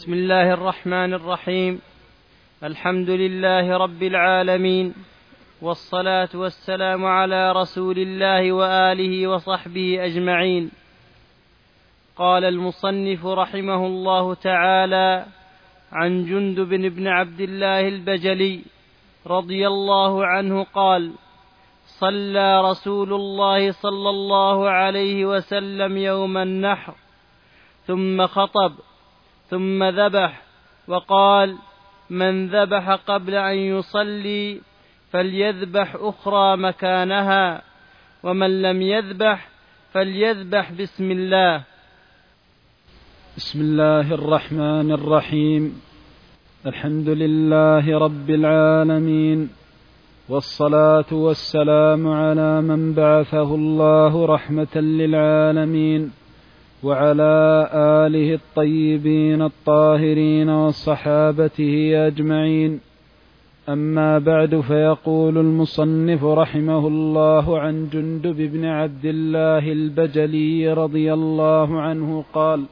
بسم الله الرحمن الرحيم. الحمد لله رب العالمين، والصلاة والسلام على رسول الله وآله وصحبه أجمعين. قال المصنف رحمه الله تعالى عن جندب بن عبد الله البجلي رضي الله عنه قال: صلى رسول الله صلى الله عليه وسلم يوم النحر ثم خطب ثم ذبح، وقال: من ذبح قبل أن يصلي فليذبح أخرى مكانها، ومن لم يذبح فليذبح بسم الله. بسم الله الرحمن الرحيم. الحمد لله رب العالمين، والصلاة والسلام على من بعثه الله رحمة للعالمين، وعلى آله الطيبين الطاهرين وصحابته أجمعين. أما بعد، فيقول المصنف رحمه الله عن جندب بن عبد الله البجلي رضي الله عنه قال: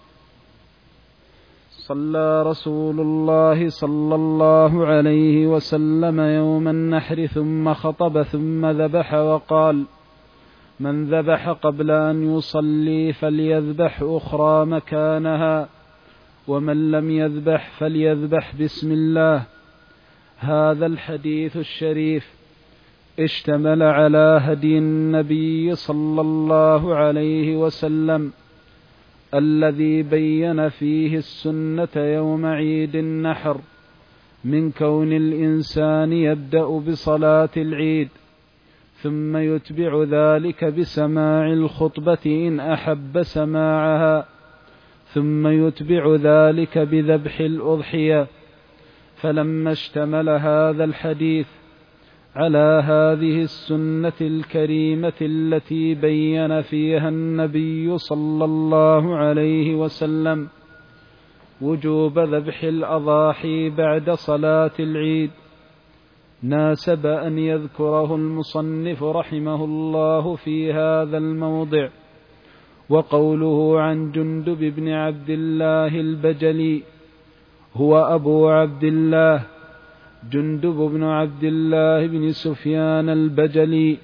صلى رسول الله صلى الله عليه وسلم يوم النحر ثم خطب ثم ذبح، وقال: من ذبح قبل أن يصلي فليذبح أخرى مكانها، ومن لم يذبح فليذبح بسم الله. هذا الحديث الشريف اشتمل على هدي النبي صلى الله عليه وسلم الذي بين فيه السنة يوم عيد النحر، من كون الإنسان يبدأ بصلاة العيد ثم يتبع ذلك بسماع الخطبة إن أحب سماعها، ثم يتبع ذلك بذبح الأضحية. فلما اشتمل هذا الحديث على هذه السنة الكريمة التي بين فيها النبي صلى الله عليه وسلم وجوب ذبح الأضاحي بعد صلاة العيد، ناسب أن يذكره المصنف رحمه الله في هذا الموضع. وقوله عن جندب بن عبد الله البجلي هو أبو عبد الله جندب بن عبد الله بن سفيان البجلي،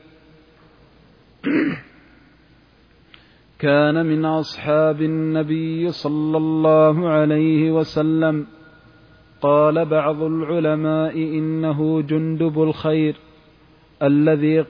كان من أصحاب النبي صلى الله عليه وسلم. قال بعض العلماء إنه جندب الخير الذي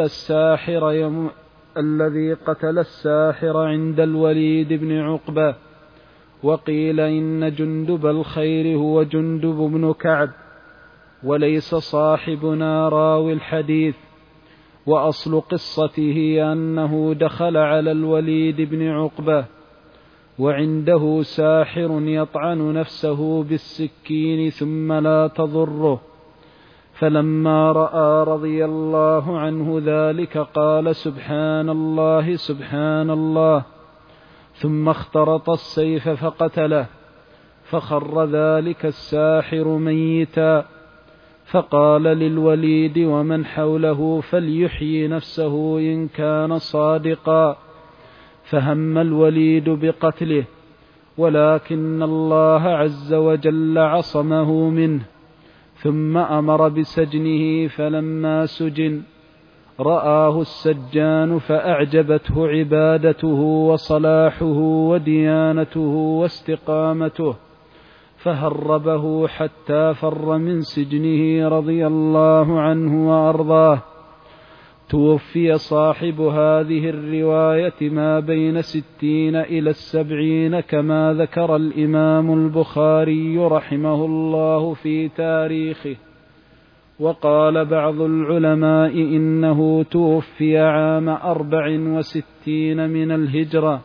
قتل الساحر عند الوليد بن عقبة. وقيل إن جندب الخير هو جندب بن كعب، وليس صاحبنا راوي الحديث. وأصل قصته أنه دخل على الوليد بن عقبة وعنده ساحر يطعن نفسه بالسكين ثم لا تضره، فلما رأى رضي الله عنه ذلك قال: سبحان الله سبحان الله، ثم اخترط السيف فقتله، فخر ذلك الساحر ميتا. فقال للوليد ومن حوله: فليحيي نفسه إن كان صادقا. فهم الوليد بقتله، ولكن الله عز وجل عصمه منه، ثم أمر بسجنه. فلما سجن رآه السجان فأعجبته عبادته وصلاحه وديانته واستقامته، فهربه حتى فر من سجنه رضي الله عنه وأرضاه. توفي صاحب هذه الرواية ما بين 60 إلى 70 كما ذكر الإمام البخاري رحمه الله في تاريخه. وقال بعض العلماء إنه توفي عام 64 من الهجرة.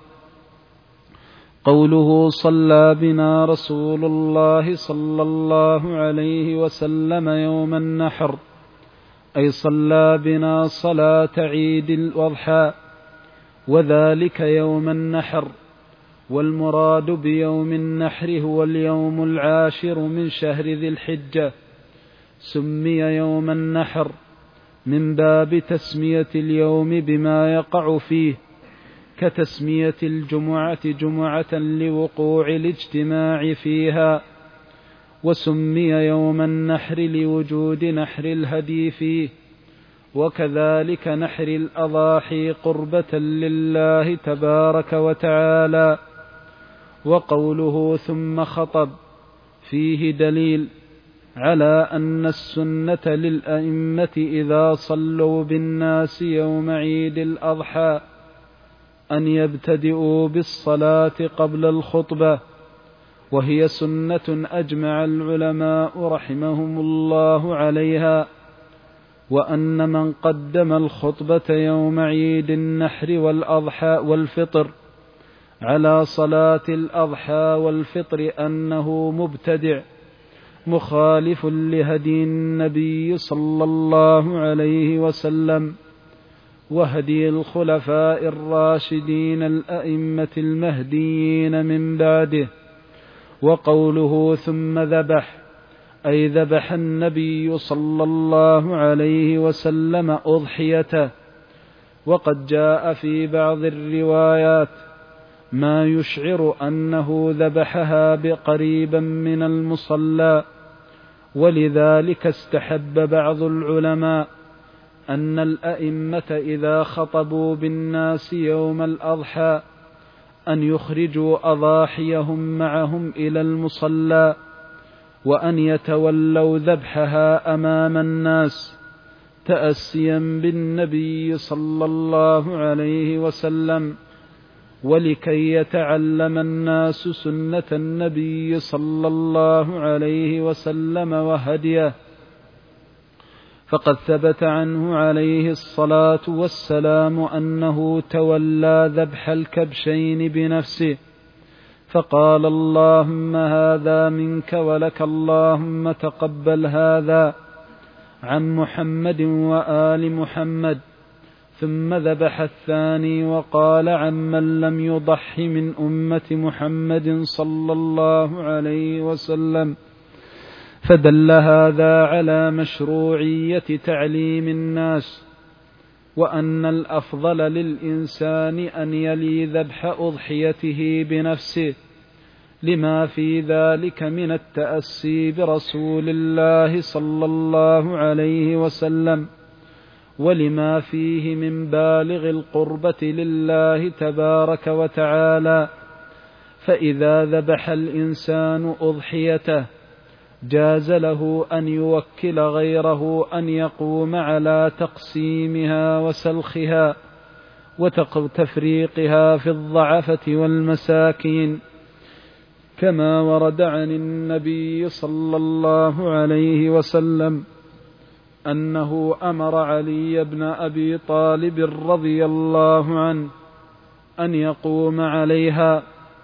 قوله صلى بنا رسول الله صلى الله عليه وسلم يوم النحر، أي صلى بنا صلاة عيد الأضحى، وذلك يوم النحر. والمراد بيوم النحر هو اليوم العاشر من شهر ذي الحجة. سمي يوم النحر من باب تسمية اليوم بما يقع فيه، كتسمية الجمعة جمعة لوقوع الاجتماع فيها، وسمي يوم النحر لوجود نحر الهدي فيه، وكذلك نحر الأضاحي قربة لله تبارك وتعالى. وقوله ثم خطب فيه دليل على أن السنة للأئمة إذا صلوا بالناس يوم عيد الأضحى أن يبتدئوا بالصلاة قبل الخطبة، وهي سنة أجمع العلماء رحمهم الله عليها، وأن من قدم الخطبة يوم عيد النحر والأضحى والفطر على صلاة الأضحى والفطر أنه مبتدع مخالف لهدي النبي صلى الله عليه وسلم وهدي الخلفاء الراشدين الأئمة المهديين من بعده. وقوله ثم ذبح أي ذبح النبي صلى الله عليه وسلم أضحيته، وقد جاء في بعض الروايات ما يشعر أنه ذبحها بقريبا من المصلى، ولذلك استحب بعض العلماء أن الأئمة إذا خطبوا بالناس يوم الأضحى أن يخرجوا أضاحيهم معهم إلى المصلى، وأن يتولوا ذبحها أمام الناس تأسيا بالنبي صلى الله عليه وسلم، ولكي يتعلم الناس سنة النبي صلى الله عليه وسلم وهديه. فقد ثبت عنه عليه الصلاة والسلام أنه تولى ذبح الكبشين بنفسه، فقال اللهم هذا منك ولك، اللهم تقبل هذا عن محمد وآل محمد. ثم ذبح الثاني وقال عمن لم يضح من أمة محمد صلى الله عليه وسلم، فدل هذا على مشروعية تعليم الناس، وأن الأفضل للإنسان أن يلي ذبح أضحيته بنفسه، لما في ذلك من التأسي برسول الله صلى الله عليه وسلم، ولما فيه من بالغ القربة لله تبارك وتعالى. فإذا ذبح الإنسان أضحيته جاز له أن يوكل غيره أن يقوم على تقسيمها وسلخها وتفريقها في الضعفة والمساكين، كما ورد عن النبي صلى الله عليه وسلم أنه أمر علي بن أبي طالب رضي الله عنه أن يقوم عليها.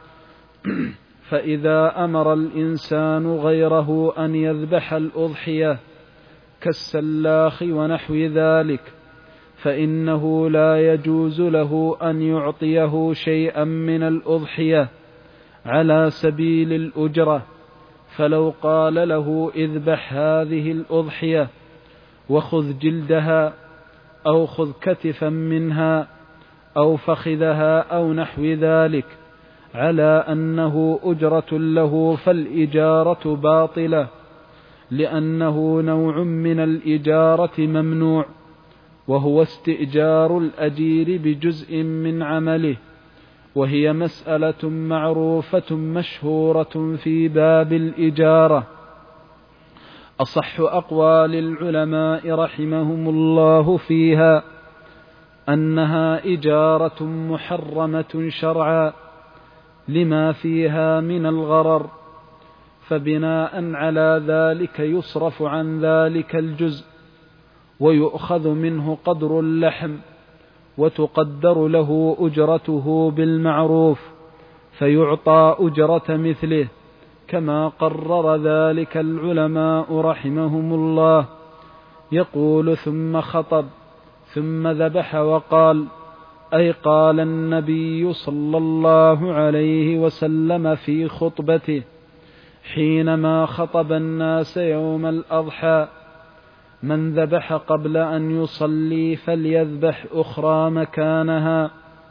فإذا أمر الإنسان غيره أن يذبح الأضحية كالسلاخ ونحو ذلك فإنه لا يجوز له أن يعطيه شيئا من الأضحية على سبيل الأجرة، فلو قال له اذبح هذه الأضحية وخذ جلدها أو خذ كتفا منها أو فخذها أو نحو ذلك على أنه أجرة له، فالإجارة باطلة، لأنه نوع من الإجارة ممنوع، وهو استئجار الأجير بجزء من عمله، وهي مسألة معروفة مشهورة في باب الإجارة. أصح أقوال العلماء رحمهم الله فيها أنها إجارة محرمة شرعا لما فيها من الغرر، فبناء على ذلك يصرف عن ذلك الجزء ويؤخذ منه قدر اللحم وتقدر له أجرته بالمعروف فيعطى أجرة مثله، كما قرر ذلك العلماء رحمهم الله. يقول ثم خطب ثم ذبح وقال، أي قال النبي صلى الله عليه وسلم في خطبته حينما خطب الناس يوم الأضحى: من ذبح قبل أن يصلي فليذبح أخرى مكانها،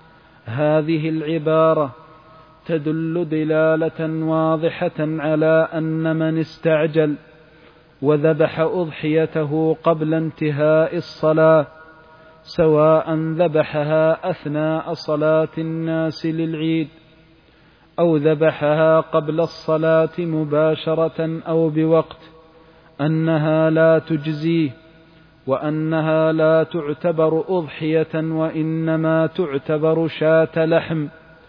هذه العبارة تدل دلالة واضحة على أن من استعجل وذبح أضحيته قبل انتهاء الصلاة، سواء ذبحها أثناء صلاة الناس للعيد أو ذبحها قبل الصلاة مباشرة أو بوقت، أنها لا تجزيه، وأنها لا تعتبر أضحية وإنما تعتبر شاة لحم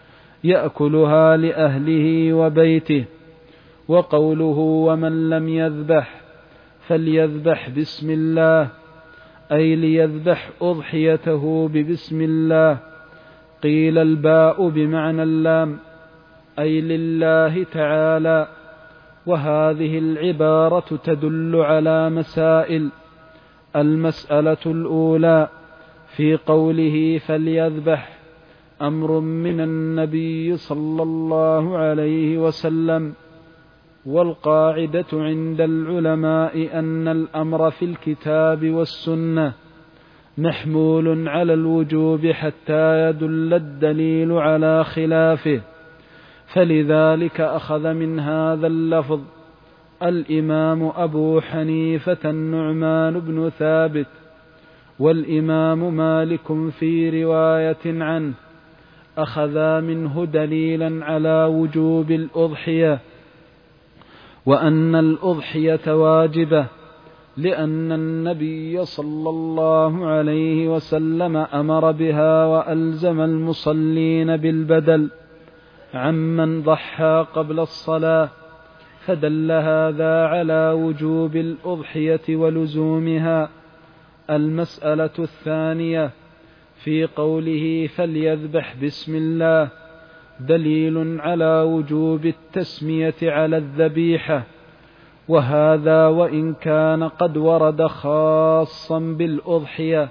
يأكلها لأهله وبيته. وقوله ومن لم يذبح فليذبح بسم الله، أي ليذبح أضحيته ببسم الله. قيل الباء بمعنى اللام، أي لله تعالى. وهذه العبارة تدل على مسائل. المسألة الأولى في قوله فليذبح أمر من النبي صلى الله عليه وسلم، والقاعدة عند العلماء أن الأمر في الكتاب والسنة محمول على الوجوب حتى يدل الدليل على خلافه، فلذلك أخذ من هذا اللفظ الإمام أبو حنيفة النعمان بن ثابت، والإمام مالك في رواية عنه أخذا منه دليلا على وجوب الأضحية، وأن الأضحية واجبة، لأن النبي صلى الله عليه وسلم أمر بها وألزم المصلين بالبدل عمن ضحى قبل الصلاة، فدل هذا على وجوب الأضحية ولزومها. المسألة الثانية في قوله فليذبح بسم الله دليل على وجوب التسمية على الذبيحة، وهذا وإن كان قد ورد خاصا بالأضحية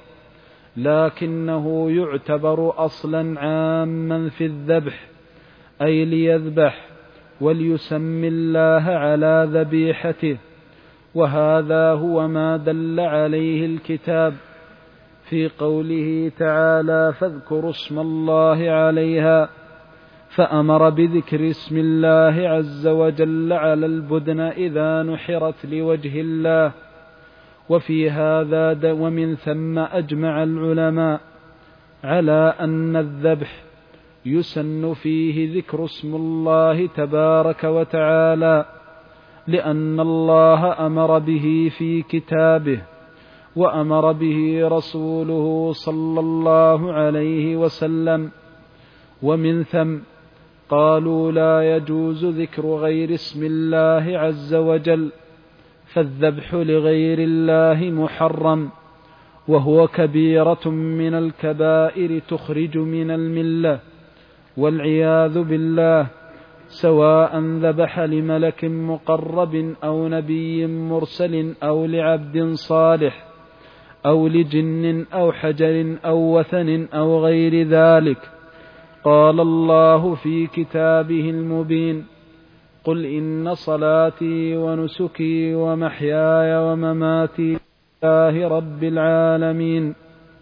لكنه يعتبر أصلا عاما في الذبح، أي ليذبح وليسمي الله على ذبيحته، وهذا هو ما دل عليه الكتاب في قوله تعالى فاذكروا اسم الله عليها، فأمر بذكر اسم الله عز وجل على البدن إذا نحرت لوجه الله. وفي هذا ومن ثم أجمع العلماء على أن الذبح يسن فيه ذكر اسم الله تبارك وتعالى، لأن الله أمر به في كتابه وأمر به رسوله صلى الله عليه وسلم. ومن ثم قالوا لا يجوز ذكر غير اسم الله عز وجل، فالذبح لغير الله محرم، وهو كبيرة من الكبائر تخرج من الملة والعياذ بالله، سواء ذبح لملك مقرب أو نبي مرسل أو لعبد صالح أو لجن أو حجر أو وثن أو غير ذلك. قال الله في كتابه المبين قل إن صلاتي ونسكي ومحياي ومماتي لله رب العالمين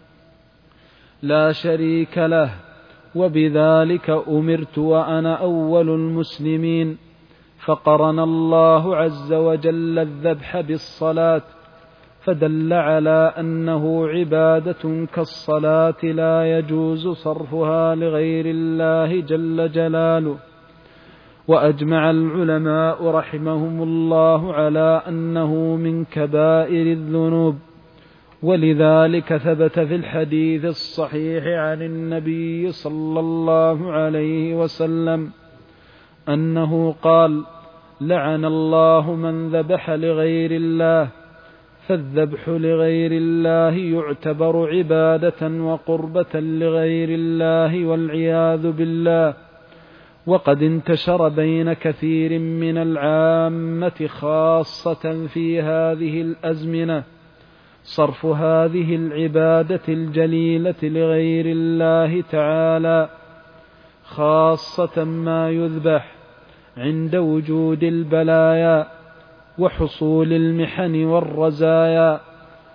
لا شريك له، وبذلك أمرت وأنا أول المسلمين. فقرن الله عز وجل الذبح بالصلاة، فدل على أنه عبادة كالصلاة لا يجوز صرفها لغير الله جل جلاله. وأجمع العلماء رحمهم الله على أنه من كبائر الذنوب، ولذلك ثبت في الحديث الصحيح عن النبي صلى الله عليه وسلم أنه قال لعن الله من ذبح لغير الله، فالذبح لغير الله يعتبر عبادة وقربة لغير الله والعياذ بالله. وقد انتشر بين كثير من العامة خاصة في هذه الأزمنة صرف هذه العبادة الجليلة لغير الله تعالى، خاصة ما يذبح عند وجود البلايا وحصول المحن والرزايا،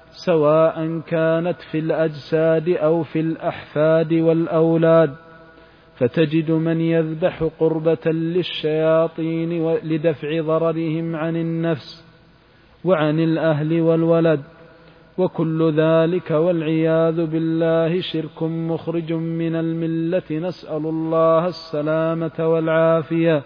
سواء كانت في الأجساد أو في الأحفاد والأولاد، فتجد من يذبح قربة للشياطين لدفع ضررهم عن النفس وعن الأهل والولد، وكل ذلك والعياذ بالله شرك مخرج من الملة، نسأل الله السلامة والعافية.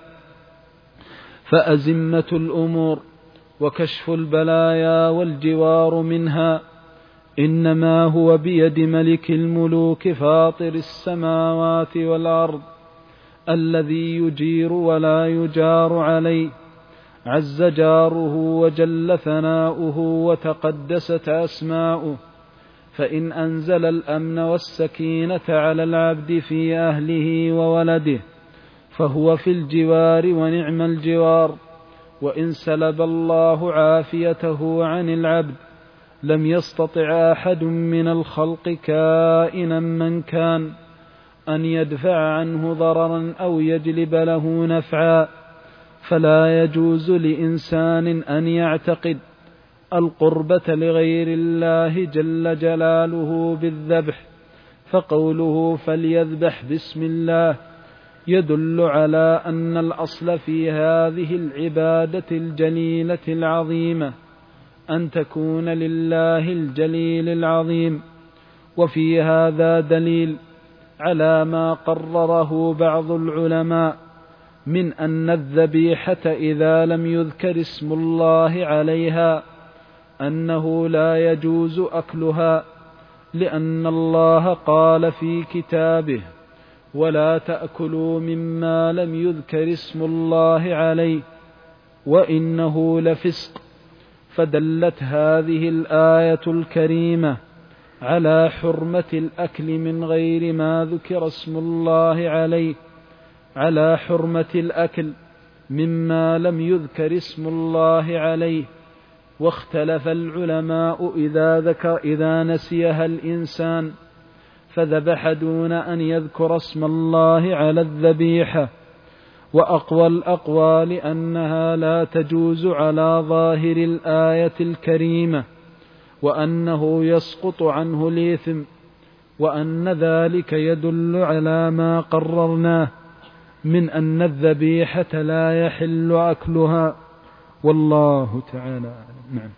فأزمة الأمور وكشف البلايا والجوار منها إنما هو بيد ملك الملوك فاطر السماوات والأرض، الذي يجير ولا يجار عليه، عز جاره وجل ثناؤه وتقدست أسماؤه. فإن أنزل الأمن والسكينة على العبد في أهله وولده فهو في الجوار ونعم الجوار، وإن سلب الله عافيته عن العبد لم يستطع أحد من الخلق كائنا من كان أن يدفع عنه ضررا أو يجلب له نفعا. فلا يجوز لإنسان أن يعتقد القربة لغير الله جل جلاله بالذبح، فقوله فليذبح بسم الله يدل على أن الأصل في هذه العبادة الجليلة العظيمة أن تكون لله الجليل العظيم. وفي هذا دليل على ما قرره بعض العلماء من أن الذبيحة إذا لم يذكر اسم الله عليها أنه لا يجوز أكلها، لأن الله قال في كتابه ولا تأكلوا مما لم يذكر اسم الله عليه وإنه لفسق. فدلت هذه الآية الكريمة على حرمة الأكل من غير ما ذكر اسم الله عليه، على حرمة الأكل مما لم يذكر اسم الله عليه. واختلف العلماء إذا نسيها الإنسان فذبح دون أن يذكر اسم الله على الذبيحة، وأقوى الأقوال أنها لا تجوز على ظاهر الآية الكريمة، وأنه يسقط عنه الإثم، وأن ذلك يدل على ما قررناه من أن الذبيحة لا يحل أكلها، والله تعالى أعلم. نعم.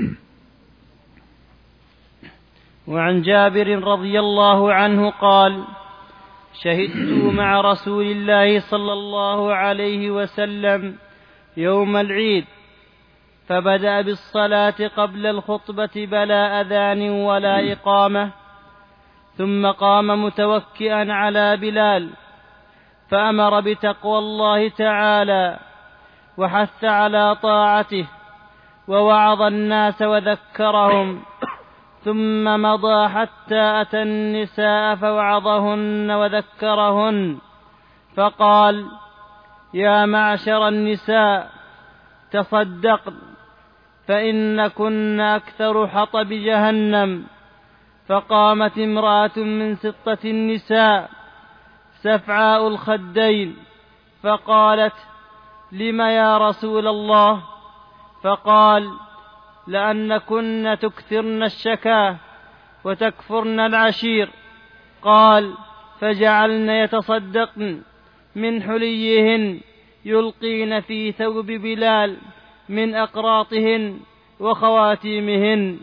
وعن جابر رضي الله عنه قال: شهدت مع رسول الله صلى الله عليه وسلم يوم العيد، فبدأ بالصلاة قبل الخطبة بلا أذان ولا إقامة، ثم قام متوكئا على بلال فأمر بتقوى الله تعالى وحث على طاعته ووعظ الناس وذكرهم، ثم مضى حتى أتى النساء فوعظهن وذكرهن، فقال: يا معشر النساء تصدقن فإن كن أكثر حطب جهنم. فقامت امرأة من 6 النساء سفعاء الخدين فقالت: لم يا رسول الله؟ فقال: لأنكن تكثرن الشكاه وتكفرن العشير. قال: فجعلن يتصدقن من حليهن يلقين في ثوب بلال من أقراطهن وخواتيمهن.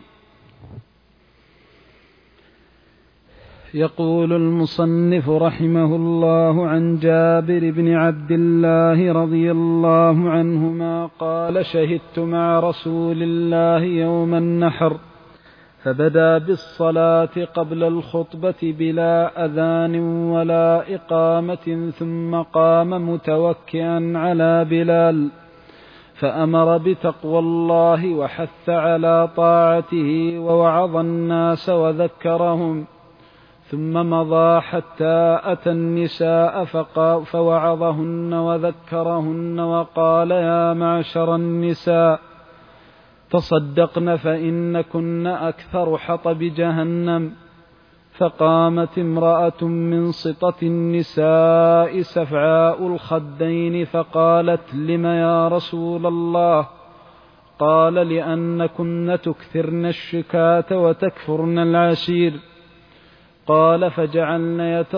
يقول المصنف رحمه الله عن جابر بن عبد الله رضي الله عنهما قال: شهدت مع رسول الله يوم النحر، فبدأ بالصلاة قبل الخطبة بلا أذان ولا إقامة، ثم قام متوكئا على بلال فأمر بتقوى الله وحث على طاعته ووعظ الناس وذكرهم، ثم مضى حتى أتى النساء فوعظهن وذكرهن، وقال: يا معشر النساء تصدقن فإن كن أكثر حطب جهنم. فقامت امرأة من 6 النساء سفعاء الخدين فقالت: لم يا رسول الله؟ قال: لأنكن تكثرن الشكاة وتكفرن العشير. قال فجعلن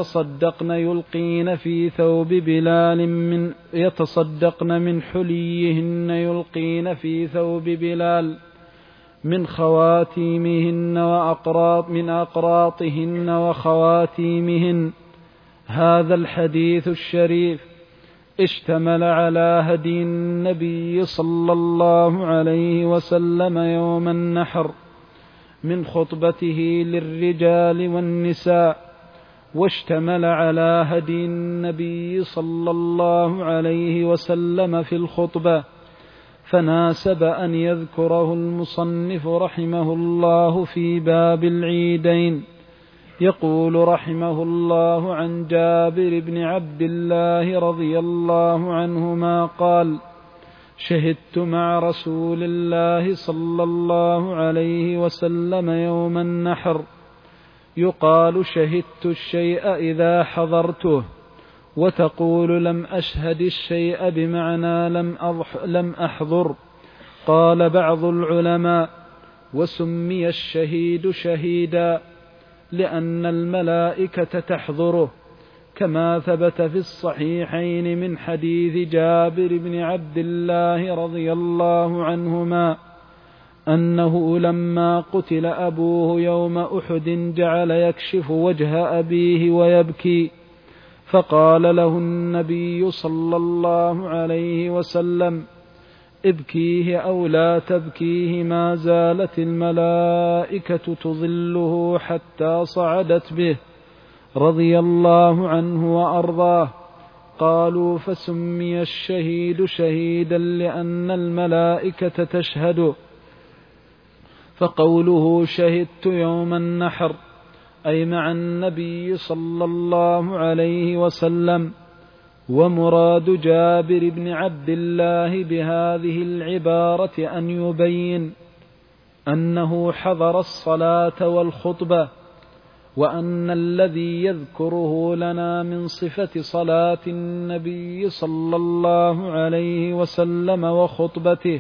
يتصدقن من حليهن يلقين في ثوب بلال من خواتيمهن من أقراطهن وخواتيمهن. هذا الحديث الشريف اشتمل على هدي النبي صلى الله عليه وسلم يوم النحر من خطبته للرجال والنساء، واشتمل على هدي النبي صلى الله عليه وسلم في الخطبة، فناسب أن يذكره المصنف رحمه الله في باب العيدين. يقول رحمه الله عن جابر بن عبد الله رضي الله عنهما قال: شهدت مع رسول الله صلى الله عليه وسلم يوم النحر. يقال شهدت الشيء إذا حضرته، وتقول لم أشهد الشيء بمعنى لم أحضر. قال بعض العلماء: وسمي الشهيد شهيدا لأن الملائكة تحضره، كما ثبت في الصحيحين من حديث جابر بن عبد الله رضي الله عنهما أنه لما قتل أبوه يوم أحد جعل يكشف وجه أبيه ويبكي، فقال له النبي صلى الله عليه وسلم: ابكيه أو لا تبكيه، ما زالت الملائكة تظله حتى صعدت به، رضي الله عنه وأرضاه. قالوا: فسمي الشهيد شهيدا لأن الملائكة تشهد. فقوله شهدت يوم النحر أي مع النبي صلى الله عليه وسلم. ومراد جابر بن عبد الله بهذه العبارة أن يبين أنه حضر الصلاة والخطبة، وأن الذي يذكره لنا من صفة صلاة النبي صلى الله عليه وسلم وخطبته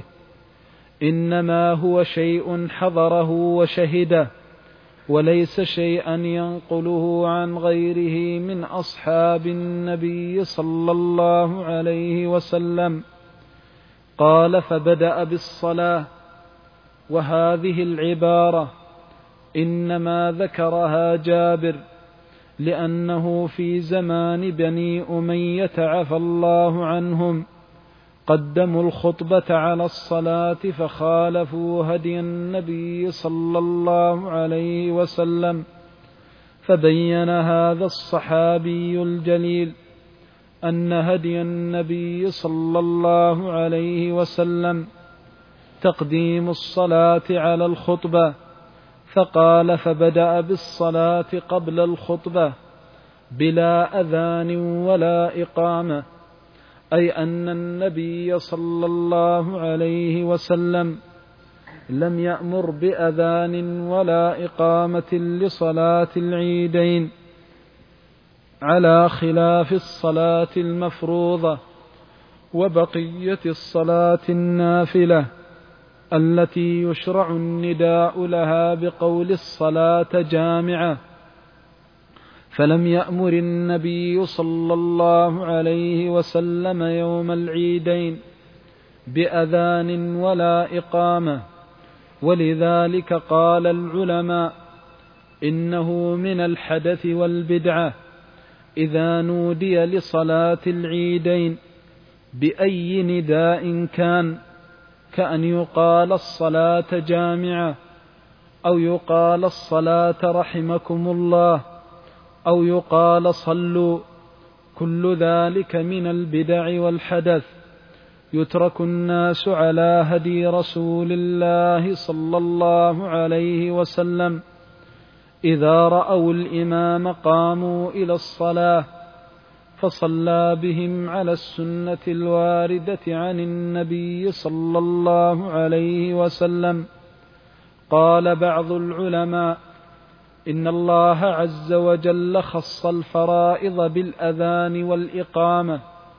إنما هو شيء حضره وشهده، وليس شيئا ينقله عن غيره من أصحاب النبي صلى الله عليه وسلم. قال: فبدأ بالصلاة. وهذه العبارة إنما ذكرها جابر لأنه في زمان بني أمية عفى الله عنهم قدموا الخطبة على الصلاة، فخالفوا هدي النبي صلى الله عليه وسلم. فبين هذا الصحابي الجليل أن هدي النبي صلى الله عليه وسلم تقديم الصلاة على الخطبة، فقال: فبدأ بالصلاة قبل الخطبة بلا أذان ولا إقامة، أي أن النبي صلى الله عليه وسلم لم يأمر بأذان ولا إقامة لصلاة العيدين، على خلاف الصلاة المفروضة وبقية الصلاة النافلة التي يشرع النداء لها بقول الصلاة جامعة. فلم يأمر النبي صلى الله عليه وسلم يوم العيدين بأذان ولا إقامة، ولذلك قال العلماء إنه من الحدث والبدعة إذا نودي لصلاة العيدين بأي نداء كان، كأن يقال الصلاة جامعة، أو يقال الصلاة رحمكم الله، أو يقال صلوا، كل ذلك من البدع والحدث. يترك الناس على هدي رسول الله صلى الله عليه وسلم، إذا رأوا الإمام قاموا إلى الصلاة فصلى بهم على السنة الواردة عن النبي صلى الله عليه وسلم. قال بعض العلماء: إن الله عز وجل خص الفرائض بالأذان والإقامة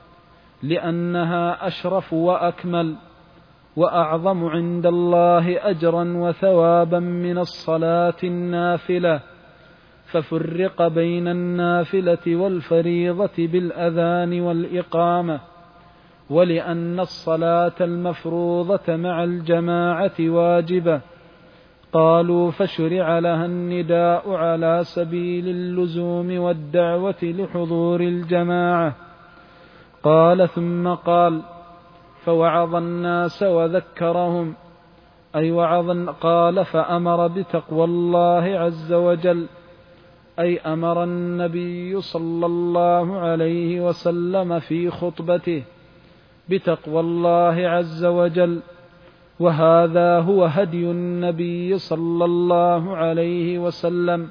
لأنها أشرف وأكمل وأعظم عند الله أجرا وثوابا من الصلاة النافلة، ففرق بين النافلة والفريضة بالأذان والإقامة، ولأن الصلاة المفروضة مع الجماعة واجبة. قالوا فشرع لها النداء على سبيل اللزوم والدعوة لحضور الجماعة. قال ثم قال فوعظ الناس وذكرهم، أي وعظ. قال فأمر بتقوى الله عز وجل، أي أمر النبي صلى الله عليه وسلم في خطبته بتقوى الله عز وجل، وهذا هو هدي النبي صلى الله عليه وسلم.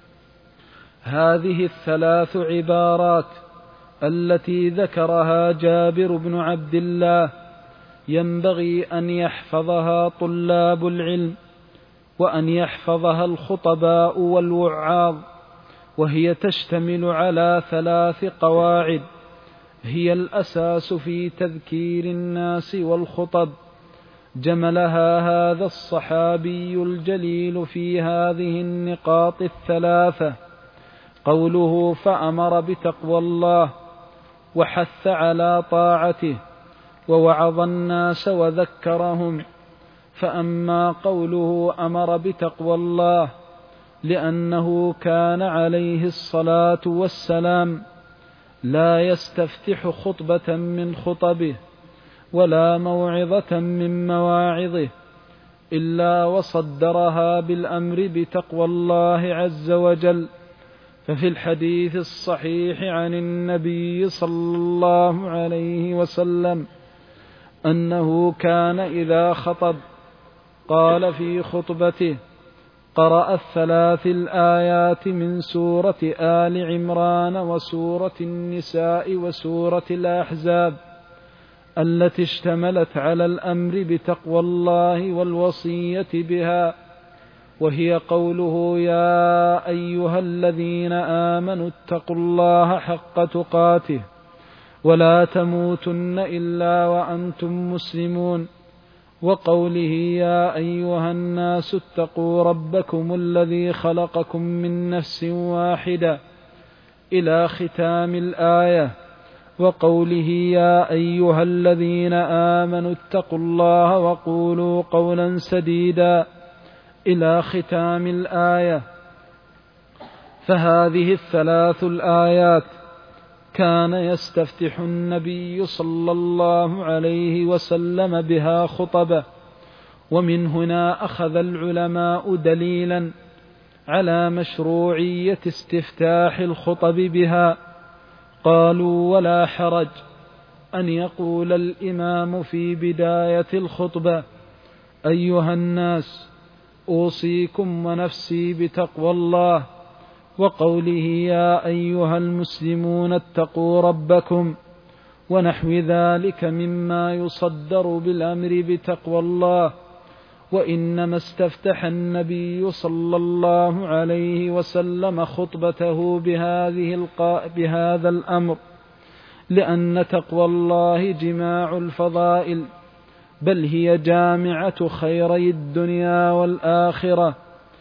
هذه الثلاث عبارات التي ذكرها جابر بن عبد الله ينبغي أن يحفظها طلاب العلم، وأن يحفظها الخطباء والوعاظ، وهي تشتمل على 3 قواعد هي الأساس في تذكير الناس والخطب. جملها هذا الصحابي الجليل في هذه النقاط 3: قوله فأمر بتقوى الله، وحث على طاعته، ووعظ الناس وذكرهم. فأما قوله أمر بتقوى الله لأنه كان عليه الصلاة والسلام لا يستفتح خطبة من خطبه ولا موعظة من مواعظه إلا وصدرها بالأمر بتقوى الله عز وجل. ففي الحديث الصحيح عن النبي صلى الله عليه وسلم أنه كان إذا خطب قال في خطبته: قرأ 3 الآيات من سورة آل عمران وسورة النساء وسورة الأحزاب التي اشتملت على الأمر بتقوى الله والوصية بها، وهي قوله: يا أيها الذين آمنوا اتقوا الله حق تقاته ولا تموتن إلا وأنتم مسلمون، وقوله: يا أيها الناس اتقوا ربكم الذي خلقكم من نفس واحدة إلى ختام الآية، وقوله: يا أيها الذين آمنوا اتقوا الله وقولوا قولا سديدا إلى ختام الآية. فهذه 3 الآيات كان يستفتح النبي صلى الله عليه وسلم بها خطبه، ومن هنا أخذ العلماء دليلا على مشروعية استفتاح الخطب بها. قالوا: ولا حرج أن يقول الإمام في بداية الخطبة: أيها الناس أوصيكم ونفسي بتقوى الله، وقوله: يا أيها المسلمون اتقوا ربكم، ونحو ذلك مما يصدر بالأمر بتقوى الله. وإنما استفتح النبي صلى الله عليه وسلم خطبته بهذا الأمر، لأن تقوى الله جماع الفضائل، بل هي جامعة خيري الدنيا والآخرة.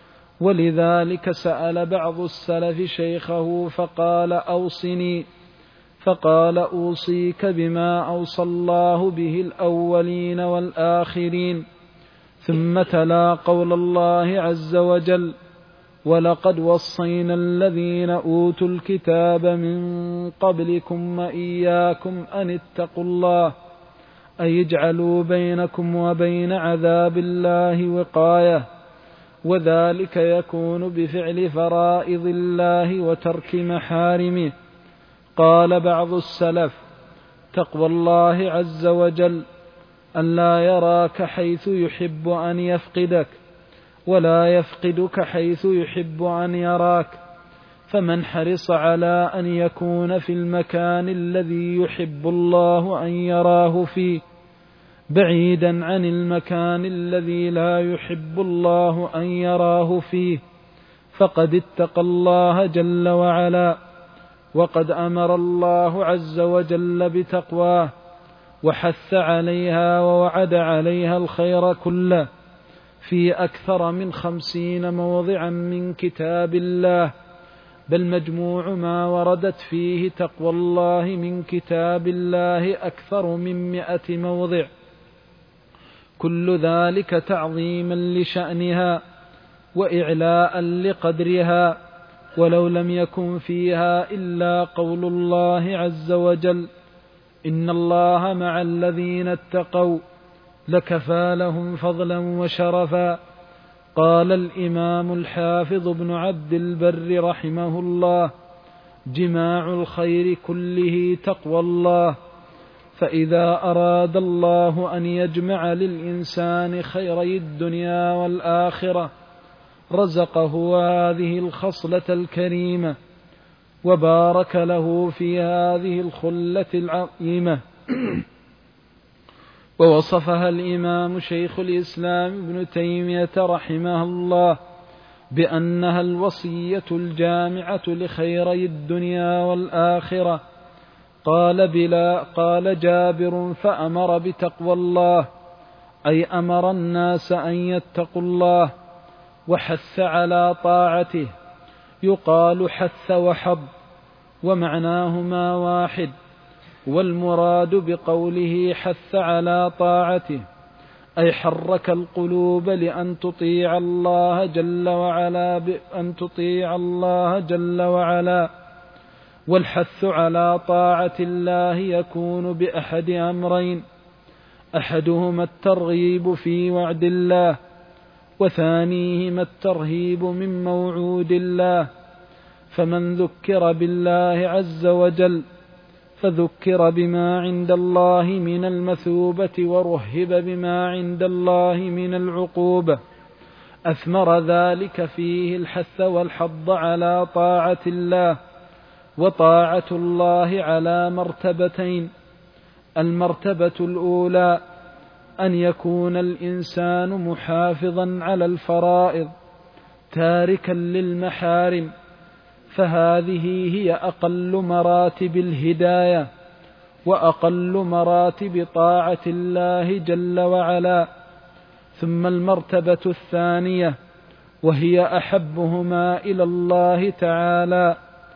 ولذلك سأل بعض السلف شيخه فقال: أوصني، فقال: أوصيك بما أوصى الله به الأولين والآخرين. ثم تلا قول الله عز وجل: ولقد وصينا الذين أوتوا الكتاب من قبلكم وإياكم أن اتقوا الله، أي اجعلوا بينكم وبين عذاب الله وقاية، وذلك يكون بفعل فرائض الله وترك محارمه. قال بعض السلف: تقوى الله عز وجل أن لا يراك حيث يحب أن يفقدك، ولا يفقدك حيث يحب أن يراك. فمن حرص على أن يكون في المكان الذي يحب الله أن يراه فيه، بعيدا عن المكان الذي لا يحب الله أن يراه فيه، فقد اتقى الله جل وعلا. وقد أمر الله عز وجل بتقواه، وحث عليها ووعد عليها الخير كله في أكثر من 50 موضعا من كتاب الله بل مجموع ما وردت فيه تقوى الله من كتاب الله أكثر من 100 موضع، كل ذلك تعظيما لشأنها وإعلاء لقدرها، ولو لم يكن فيها إلا قول الله عز وجل: إن الله مع الذين اتقوا لكفى لهم فضلا وشرفا. قال الإمام الحافظ ابن عبد البر رحمه الله: جماع الخير كله تقوى الله، فإذا أراد الله أن يجمع للإنسان خيري الدنيا والآخرة رزقه هذه الخصلة الكريمة، وبارك له في هذه الخلة العظيمة. ووصفها الإمام شيخ الإسلام ابن تيمية رحمه الله بأنها الوصية الجامعة لخيري الدنيا والآخرة. قال جابر: فأمر بتقوى الله، أي أمر الناس أن يتقوا الله، وحث على طاعته. يقال حث وحض، ومعناهما واحد، والمراد بقوله حث على طاعته أي حرك القلوب لأن تطيع الله جل وعلا. والحث على طاعة الله يكون بأحد أمرين: أحدهما الترغيب في وعد الله، وثانيهما الترهيب من موعود الله. فمن ذكر بالله عز وجل فذكر بما عند الله من المثوبة، ورهب بما عند الله من العقوبة. أثمر ذلك فيه الحث والحض على طاعة الله. وطاعة الله على مرتبتين: المرتبة الأولى أن يكون الإنسان محافظا على الفرائض تاركا للمحارم، فهذه هي أقل مراتب الهداية وأقل مراتب طاعة الله جل وعلا. ثم المرتبة الثانية، وهي أحبهما إلى الله تعالى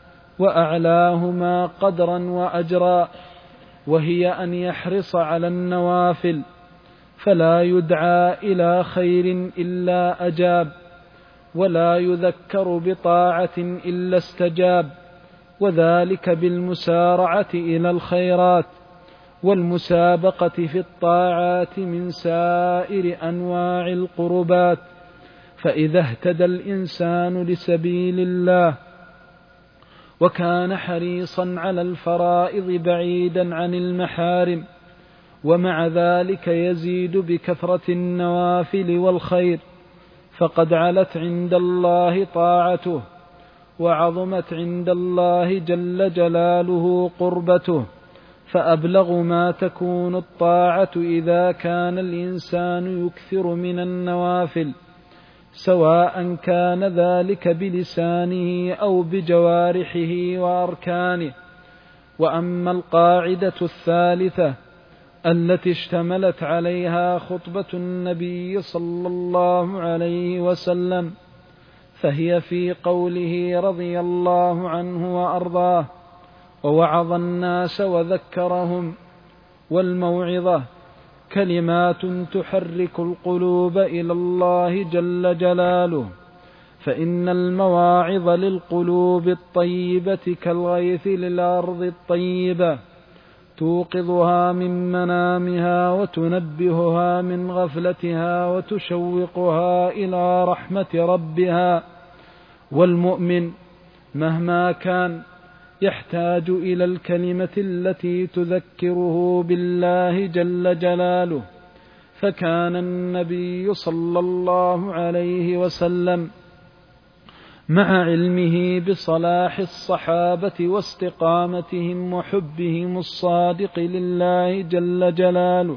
وأعلاهما قدرا وأجرا، وهي أن يحرص على النوافل، فلا يدعى إلى خير إلا أجاب، ولا يذكر بطاعة إلا استجاب، وذلك بالمسارعة إلى الخيرات والمسابقة في الطاعات من سائر أنواع القربات. فإذا اهتدى الإنسان لسبيل الله وكان حريصا على الفرائض بعيدا عن المحارم، ومع ذلك يزيد بكثرة النوافل والخير، فقد علت عند الله طاعته، وعظمت عند الله جل جلاله قربته. فأبلغ ما تكون الطاعة إذا كان الإنسان يكثر من النوافل، سواء كان ذلك بلسانه أو بجوارحه وأركانه. وأما القاعدة الثالثة التي اشتملت عليها خطبة النبي صلى الله عليه وسلم، فهي في قوله رضي الله عنه وأرضاه: ووعظ الناس وذكرهم. والموعظة كلمات تحرك القلوب إلى الله جل جلاله، فإن المواعظ للقلوب الطيبة كالغيث للأرض الطيبة، توقظها من منامها وتنبهها من غفلتها وتشوقها إلى رحمة ربها. والمؤمن مهما كان يحتاج إلى الكلمة التي تذكره بالله جل جلاله، فكان النبي صلى الله عليه وسلم مع علمه بصلاح الصحابة واستقامتهم وحبهم الصادق لله جل جلاله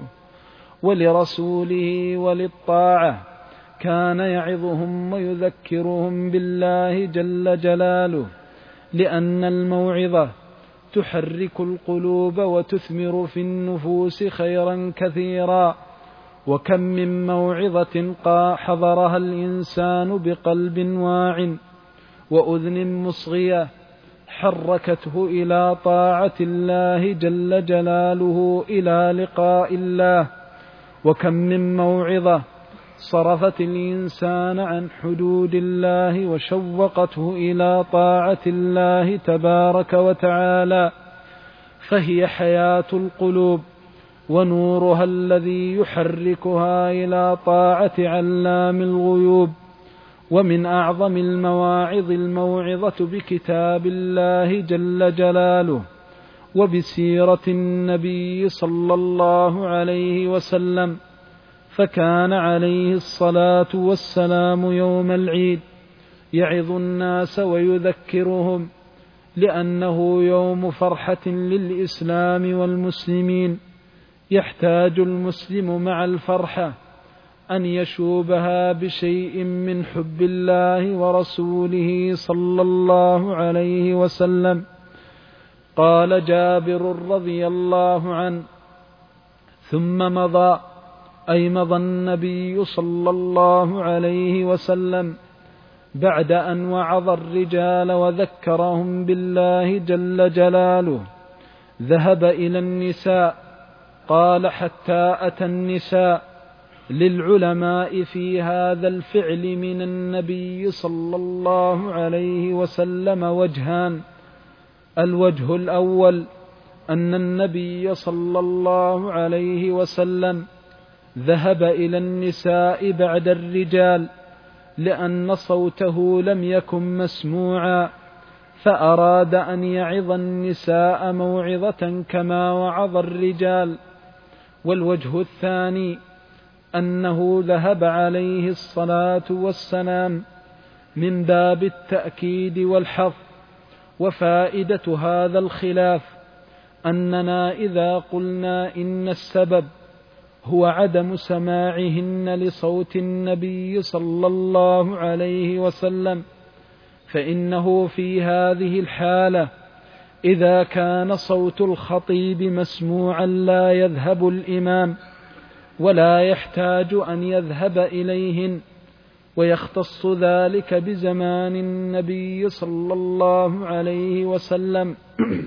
ولرسوله وللطاعة، كان يعظهم ويذكرهم بالله جل جلاله، لأن الموعظة تحرك القلوب وتثمر في النفوس خيرا كثيرا. وكم من موعظة حضرها الإنسان بقلب واع وأذن مصغية حركته إلى طاعة الله جل جلاله إلى لقاء الله. وكم من موعظة صرفت الإنسان عن حدود الله وشوقته إلى طاعة الله تبارك وتعالى، فهي حياة القلوب ونورها الذي يحركها إلى طاعة علام الغيوب. ومن أعظم المواعظ الموعظة بكتاب الله جل جلاله وبسيرة النبي صلى الله عليه وسلم، فكان عليه الصلاة والسلام يوم العيد يعظ الناس ويذكرهم، لأنه يوم فرحة للإسلام والمسلمين، يحتاج المسلم مع الفرحة أن يشوبها بشيء من حب الله ورسوله صلى الله عليه وسلم. قال جابر رضي الله عنه: ثم مضى، أي مضى النبي صلى الله عليه وسلم بعد أن وعظ الرجال وذكرهم بالله جل جلاله، ذهب إلى النساء. قال: حتى أتى النساء. للعلماء في هذا الفعل من النبي صلى الله عليه وسلم وجهان: الوجه الأول أن النبي صلى الله عليه وسلم ذهب إلى النساء بعد الرجال لأن صوته لم يكن مسموعا، فأراد أن يعظ النساء موعظة كما وعظ الرجال. والوجه الثاني أنه ذهب عليه الصلاة والسلام من باب التأكيد والحظ. وفائدة هذا الخلاف أننا إذا قلنا إن السبب هو عدم سماعهن لصوت النبي صلى الله عليه وسلم، فإنه في هذه الحالة إذا كان صوت الخطيب مسموعا لا يذهب الإمام ولا يحتاج أن يذهب إليهن، ويختص ذلك بزمان النبي صلى الله عليه وسلم.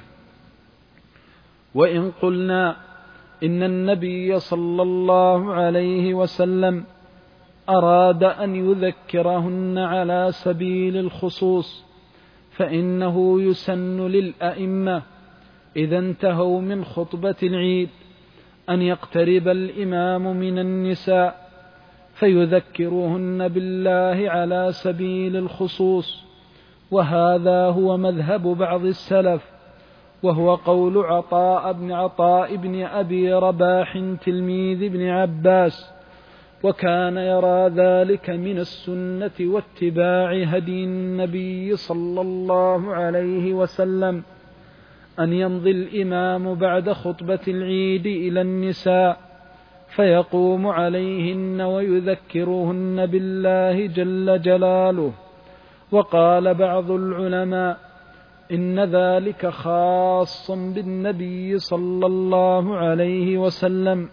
وإن قلنا إن النبي صلى الله عليه وسلم أراد أن يذكرهن على سبيل الخصوص، فإنه يسن للأئمة إذا انتهوا من خطبة العيد أن يقترب الإمام من النساء فيذكرهن بالله على سبيل الخصوص، وهذا هو مذهب بعض السلف، وهو قول عطاء بن أبي رباح تلميذ ابن عباس، وكان يرى ذلك من السنة واتباع هدي النبي صلى الله عليه وسلم أن يمضي الإمام بعد خطبة العيد إلى النساء فيقوم عليهن ويذكرهن بالله جل جلاله. وقال بعض العلماء إن ذلك خاص بالنبي صلى الله عليه وسلم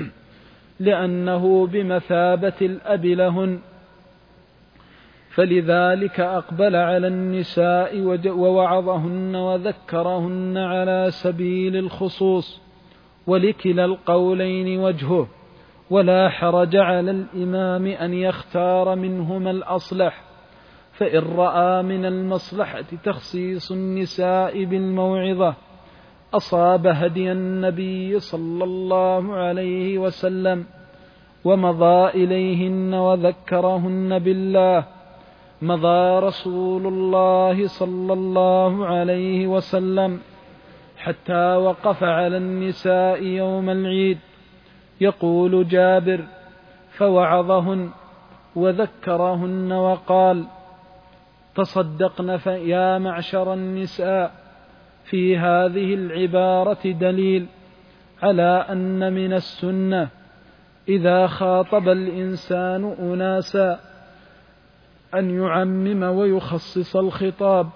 لأنه بمثابة الأب لهن، فلذلك أقبل على النساء ووعظهن وذكرهن على سبيل الخصوص. ولكلا القولين وجهه، ولا حرج على الإمام أن يختار منهما الأصلح، فإن رأى من المصلحة تخصيص النساء بالموعظة أصاب هدي النبي صلى الله عليه وسلم ومضى إليهن وذكرهن بالله. مضى رسول الله صلى الله عليه وسلم حتى وقف على النساء يوم العيد. يقول جابر: فوعظهن وذكرهن وقال: تصدقن يا معشر النساء. في هذه العبارة دليل على أن من السنة إذا خاطب الإنسان أناسا أن يعمم ويخصص الخطاب،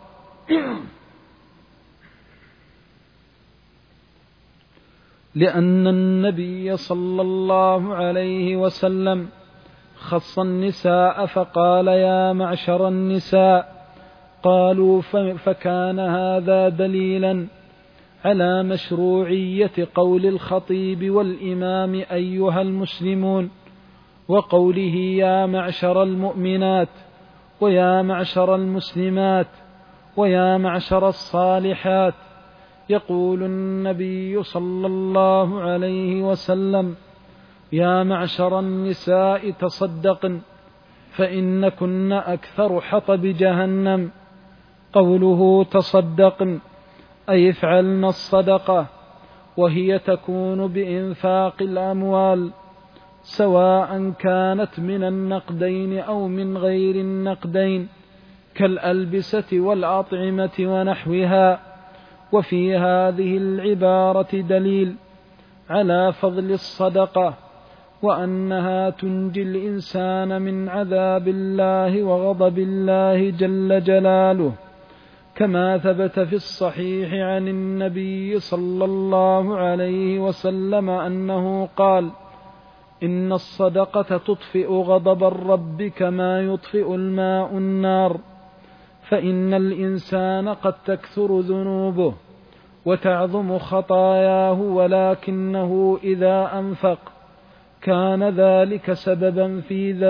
لأن النبي صلى الله عليه وسلم خص النساء فقال: يا معشر النساء، قالوا فكان هذا دليلا على مشروعية قول الخطيب والإمام أيها المسلمون، وقوله يا معشر المؤمنات ويا معشر المسلمات ويا معشر الصالحات. يقول النبي صلى الله عليه وسلم يا معشر النساء تصدقن فإنكن أكثر حطب جهنم. قوله تصدقن أي افعلن الصدقة، وهي تكون بإنفاق الأموال سواء كانت من النقدين أو من غير النقدين كالألبسة والأطعمة ونحوها. وفي هذه العبارة دليل على فضل الصدقة وأنها تنجي الإنسان من عذاب الله وغضب الله جل جلاله، كما ثبت في الصحيح عن النبي صلى الله عليه وسلم أنه قال إن الصدقة تطفئ غضب الرب كما يطفئ الماء النار، فإن الإنسان قد تكثر ذنوبه وتعظم خطاياه، ولكنه إذا أنفق كان ذلك سببا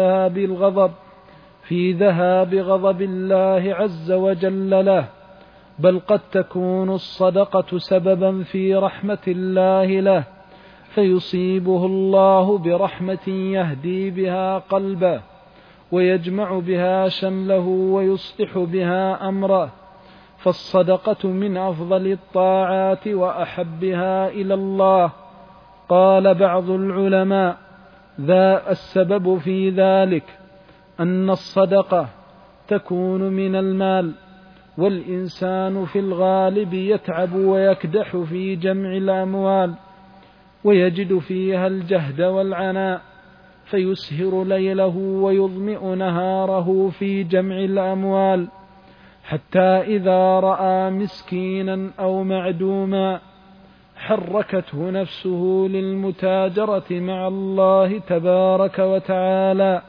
في ذهاب غضب الله عز وجل له، بل قد تكون الصدقة سببا في رحمة الله له، فيصيبه الله برحمة يهدي بها قلبه ويجمع بها شمله ويصلح بها أمره. فالصدقة من أفضل الطاعات وأحبها إلى الله. قال بعض العلماء السبب في ذلك أن الصدقة تكون من المال، والإنسان في الغالب يتعب ويكدح في جمع الأموال ويجد فيها الجهد والعناء، فيسهر ليله ويظمئ نهاره في جمع الأموال، حتى إذا رأى مسكينا أو معدوما حركته نفسه للمتاجرة مع الله تبارك وتعالى،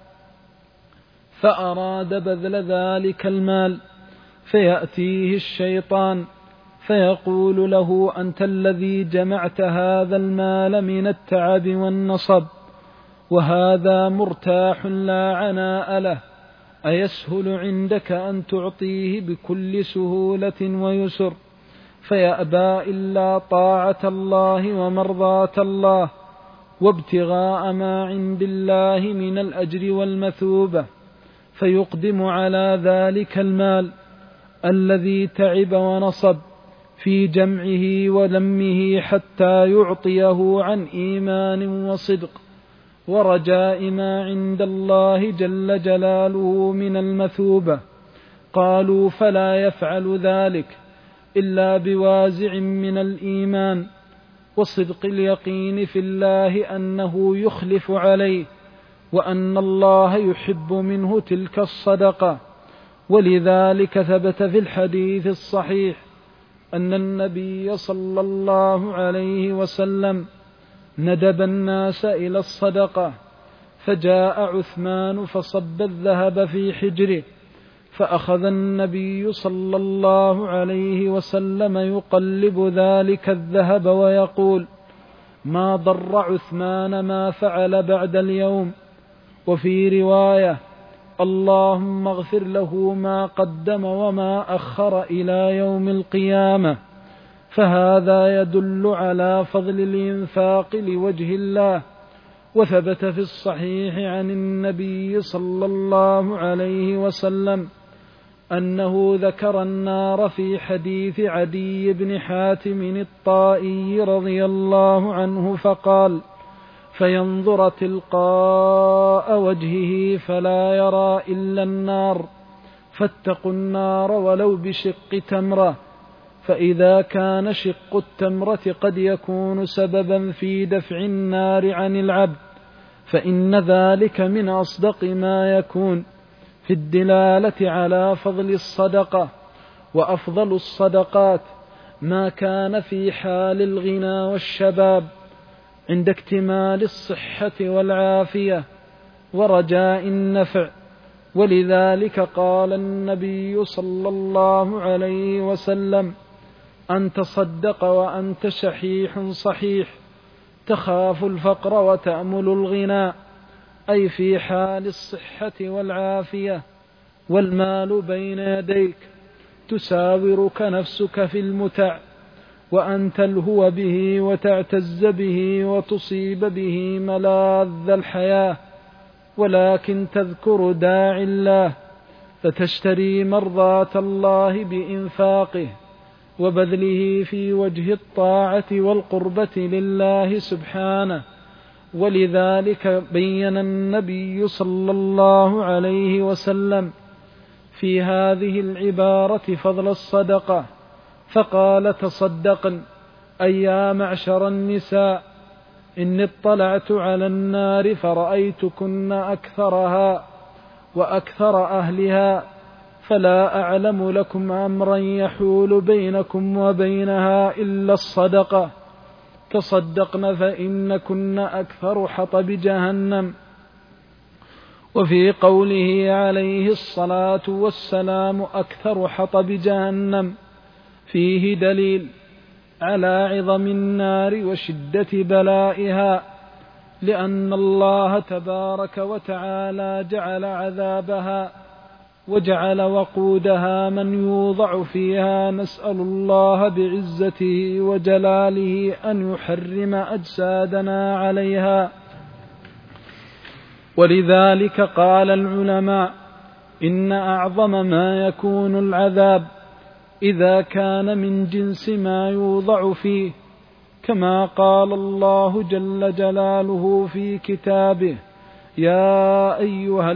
فأراد بذل ذلك المال، فيأتيه الشيطان فيقول له أنت الذي جمعت هذا المال من التعب والنصب، وهذا مرتاح لا عناء له، أيسهل عندك أن تعطيه بكل سهولة ويسر؟ فيأبى إلا طاعة الله ومرضاة الله وابتغاء ما عند الله من الأجر والمثوبة، فيقدم على ذلك المال الذي تعب ونصب في جمعه ولمه حتى يعطيه عن إيمان وصدق ورجاء ما عند الله جل جلاله من المثوبة. قالوا فلا يفعل ذلك إلا بوازع من الإيمان وصدق اليقين في الله أنه يخلف عليه، وأن الله يحب منه تلك الصدقة. ولذلك ثبت في الحديث الصحيح أن النبي صلى الله عليه وسلم ندب الناس إلى الصدقة، فجاء عثمان فصب الذهب في حجره، فأخذ النبي صلى الله عليه وسلم يقلب ذلك الذهب ويقول ما ضر عثمان ما فعل بعد اليوم. وفي رواية اللهم اغفر له ما قدم وما أخر إلى يوم القيامة. فهذا يدل على فضل الإنفاق لوجه الله. وثبت في الصحيح عن النبي صلى الله عليه وسلم أنه ذكر النار في حديث عدي بن حاتم الطائي رضي الله عنه فقال فينظر تلقاء وجهه فلا يرى إلا النار، فاتقوا النار ولو بشق تمرة، فإذا كان شق التمرة قد يكون سببا في دفع النار عن العبد فإن ذلك من أصدق ما يكون في الدلالة على فضل الصدقة. وأفضل الصدقات ما كان في حال الغنى والشباب عند اكتمال الصحة والعافية ورجاء النفع، ولذلك قال النبي صلى الله عليه وسلم: أن تصدق وأنت شحيح صحيح تخاف الفقر وتأمل الغنى، أي في حال الصحة والعافية والمال بين يديك، تساورك نفسك في المتع، وأن تلهو به وتعتز به وتصيب به ملاذ الحياة، ولكن تذكر داعي الله فتشتري مرضاة الله بإنفاقه وبذله في وجه الطاعة والقربة لله سبحانه. ولذلك بين النبي صلى الله عليه وسلم في هذه العبارة فضل الصدقة، فقال: تصدقن أي يا معشر النساء، إني اطلعت على النار فرأيتكن أكثرها وأكثر أهلها، فلا أعلم لكم أمرا يحول بينكم وبينها إلا الصدقة، تصدقن فإنكن أكثر حطب جهنم. وفي قوله عليه الصلاة والسلام أكثر حطب جهنم فيه دليل على عظم النار وشدة بلائها، لأن الله تبارك وتعالى جعل عذابها وجعل وقودها من يوضع فيها، نسأل الله بعزته وجلاله أن يحرم أجسادنا عليها. ولذلك قال العلماء: إن أعظم ما يكون العذاب إذا كان من جنس ما يوضع فيه، كما قال الله جل جلاله في كتابه: يا أيها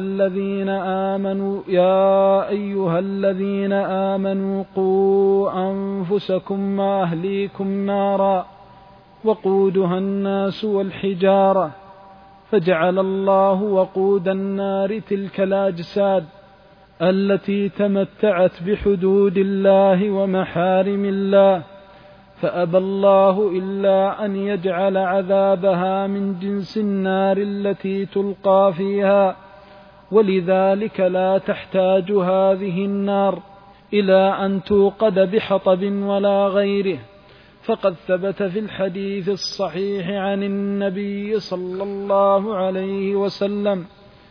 الذين آمنوا قوا أنفسكم وأهليكم نارا وقودها الناس والحجارة، فجعل الله وقود النار تلك الأجساد التي تمتعت بحدود الله ومحارم الله، فأبى الله إلا أن يجعل عذابها من جنس النار التي تلقى فيها. ولذلك لا تحتاج هذه النار إلى أن توقد بحطب ولا غيره، فقد ثبت في الحديث الصحيح عن النبي صلى الله عليه وسلم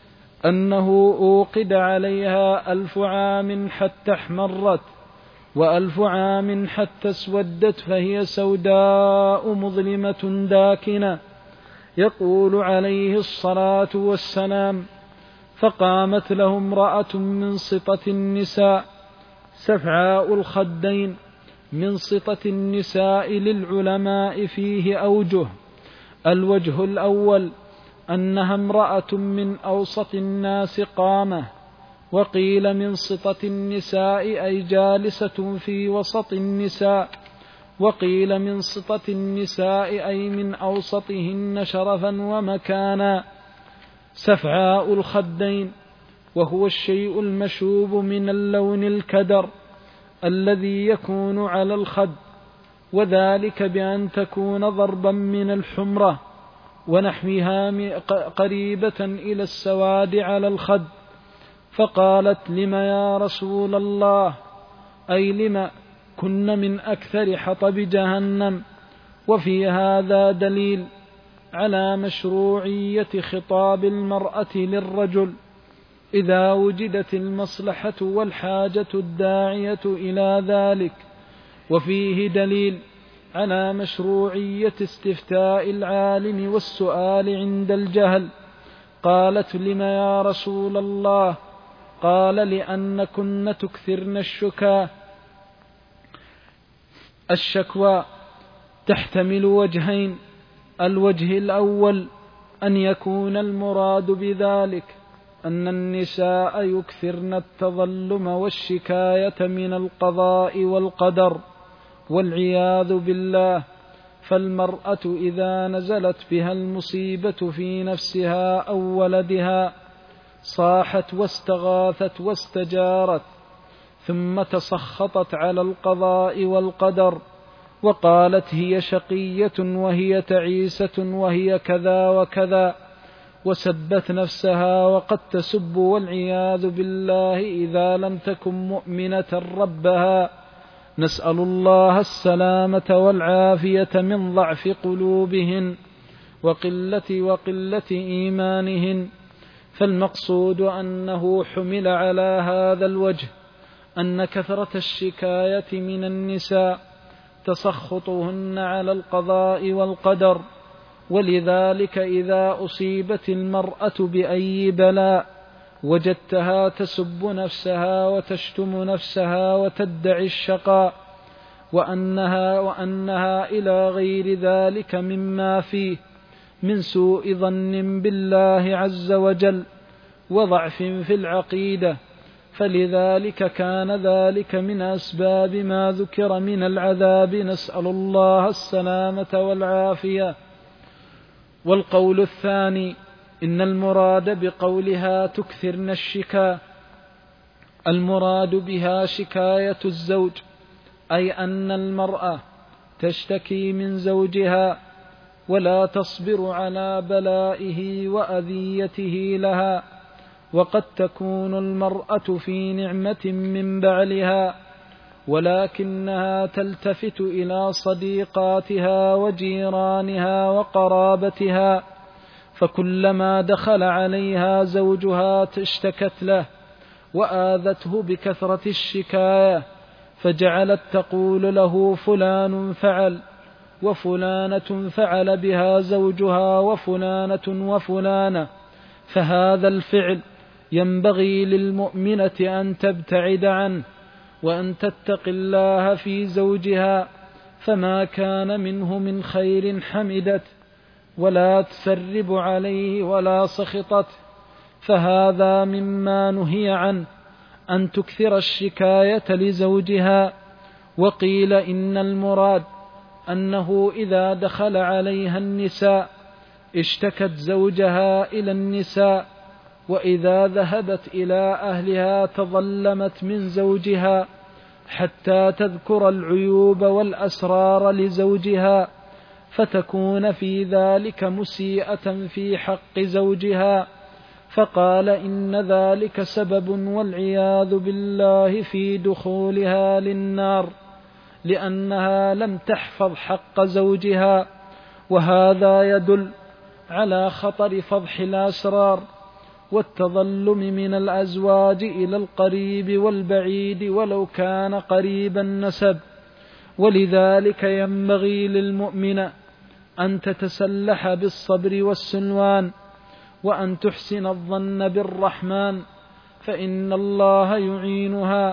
أنه أوقد عليها 1000 عام حتى احمرت، و1000 عام حتى اسودت، فهي سوداء مظلمة داكنة. يقول عليه الصلاة والسلام: فقامت له امرأة من سطة النساء سفعاء الخدين. من سطة النساء للعلماء فيه أوجه: الوجه الأول أنها امرأة من أوسط الناس قامة، وقيل من سطة النساء أي جالسة في وسط النساء، وقيل من سطة النساء أي من أوسطهن شرفا ومكانا. سفعاء الخدين وهو الشيء المشوب من اللون الكدر الذي يكون على الخد، وذلك بأن تكون ضربا من الحمرة ونحوها قريبة إلى السواد على الخد. فقالت: لم يا رسول الله؟ أي لم كن من أكثر حطب جهنم. وفي هذا دليل على مشروعية خطاب المرأة للرجل إذا وجدت المصلحة والحاجة الداعية إلى ذلك، وفيه دليل على مشروعية استفتاء العالم والسؤال عند الجهل. قالت: لم يا رسول الله؟ قال: لأنكن تكثرن الشكوى تحتمل وجهين: الوجه الأول أن يكون المراد بذلك أن النساء يكثرن التظلم والشكاية من القضاء والقدر والعياذ بالله، فالمرأة إذا نزلت بها المصيبة في نفسها أو ولدها صاحت واستغاثت واستجارت، ثم تسخطت على القضاء والقدر وقالت: هي شقية وهي تعيسة وهي كذا وكذا، وسبت نفسها وقد تسب والعياذ بالله إذا لم تكن مؤمنة ربها. نسأل الله السلامة والعافية من ضعف قلوبهن وقلة إيمانهن. فالمقصود أنه حمل على هذا الوجه أن كثرة الشكاية من النساء تسخطهن على القضاء والقدر، ولذلك إذا أصيبت المرأة بأي بلاء وجدتها تسب نفسها وتشتم نفسها وتدعي الشقاء وأنها إلى غير ذلك مما فيه من سوء ظن بالله عز وجل وضعف في العقيدة، فلذلك كان ذلك من أسباب ما ذكر من العذاب، نسأل الله السلامة والعافية. والقول الثاني إن المراد بقولها تكثرن الشكا المراد بها شكاية الزوج، أي أن المرأة تشتكي من زوجها ولا تصبر على بلائه وأذيته لها، وقد تكون المرأة في نعمة من بعلها ولكنها تلتفت إلى صديقاتها وجيرانها وقرابتها، فكلما دخل عليها زوجها اشتكت له وآذته بكثرة الشكاية، فجعلت تقول له فلان فعل وفلانة فعل بها زوجها وفلانة وفلانة. فهذا الفعل ينبغي للمؤمنة أن تبتعد عنه وأن تتق الله في زوجها، فما كان منه من خير حمدت ولا تسرب عليه ولا سخطت، فهذا مما نهي عنه أن تكثر الشكاية لزوجها. وقيل إن المراد أنه إذا دخل عليها النساء اشتكت زوجها إلى النساء، وإذا ذهبت إلى أهلها تظلمت من زوجها حتى تذكر العيوب والأسرار لزوجها، فتكون في ذلك مسيئة في حق زوجها. فقال إن ذلك سبب والعياذ بالله في دخولها للنار، لأنها لم تحفظ حق زوجها، وهذا يدل على خطر فضح الأسرار والتظلم من الأزواج إلى القريب والبعيد ولو كان قريب النسب. ولذلك ينبغي للمؤمنة أن تتسلح بالصبر والسلوان، وأن تحسن الظن بالرحمن، فإن الله يعينها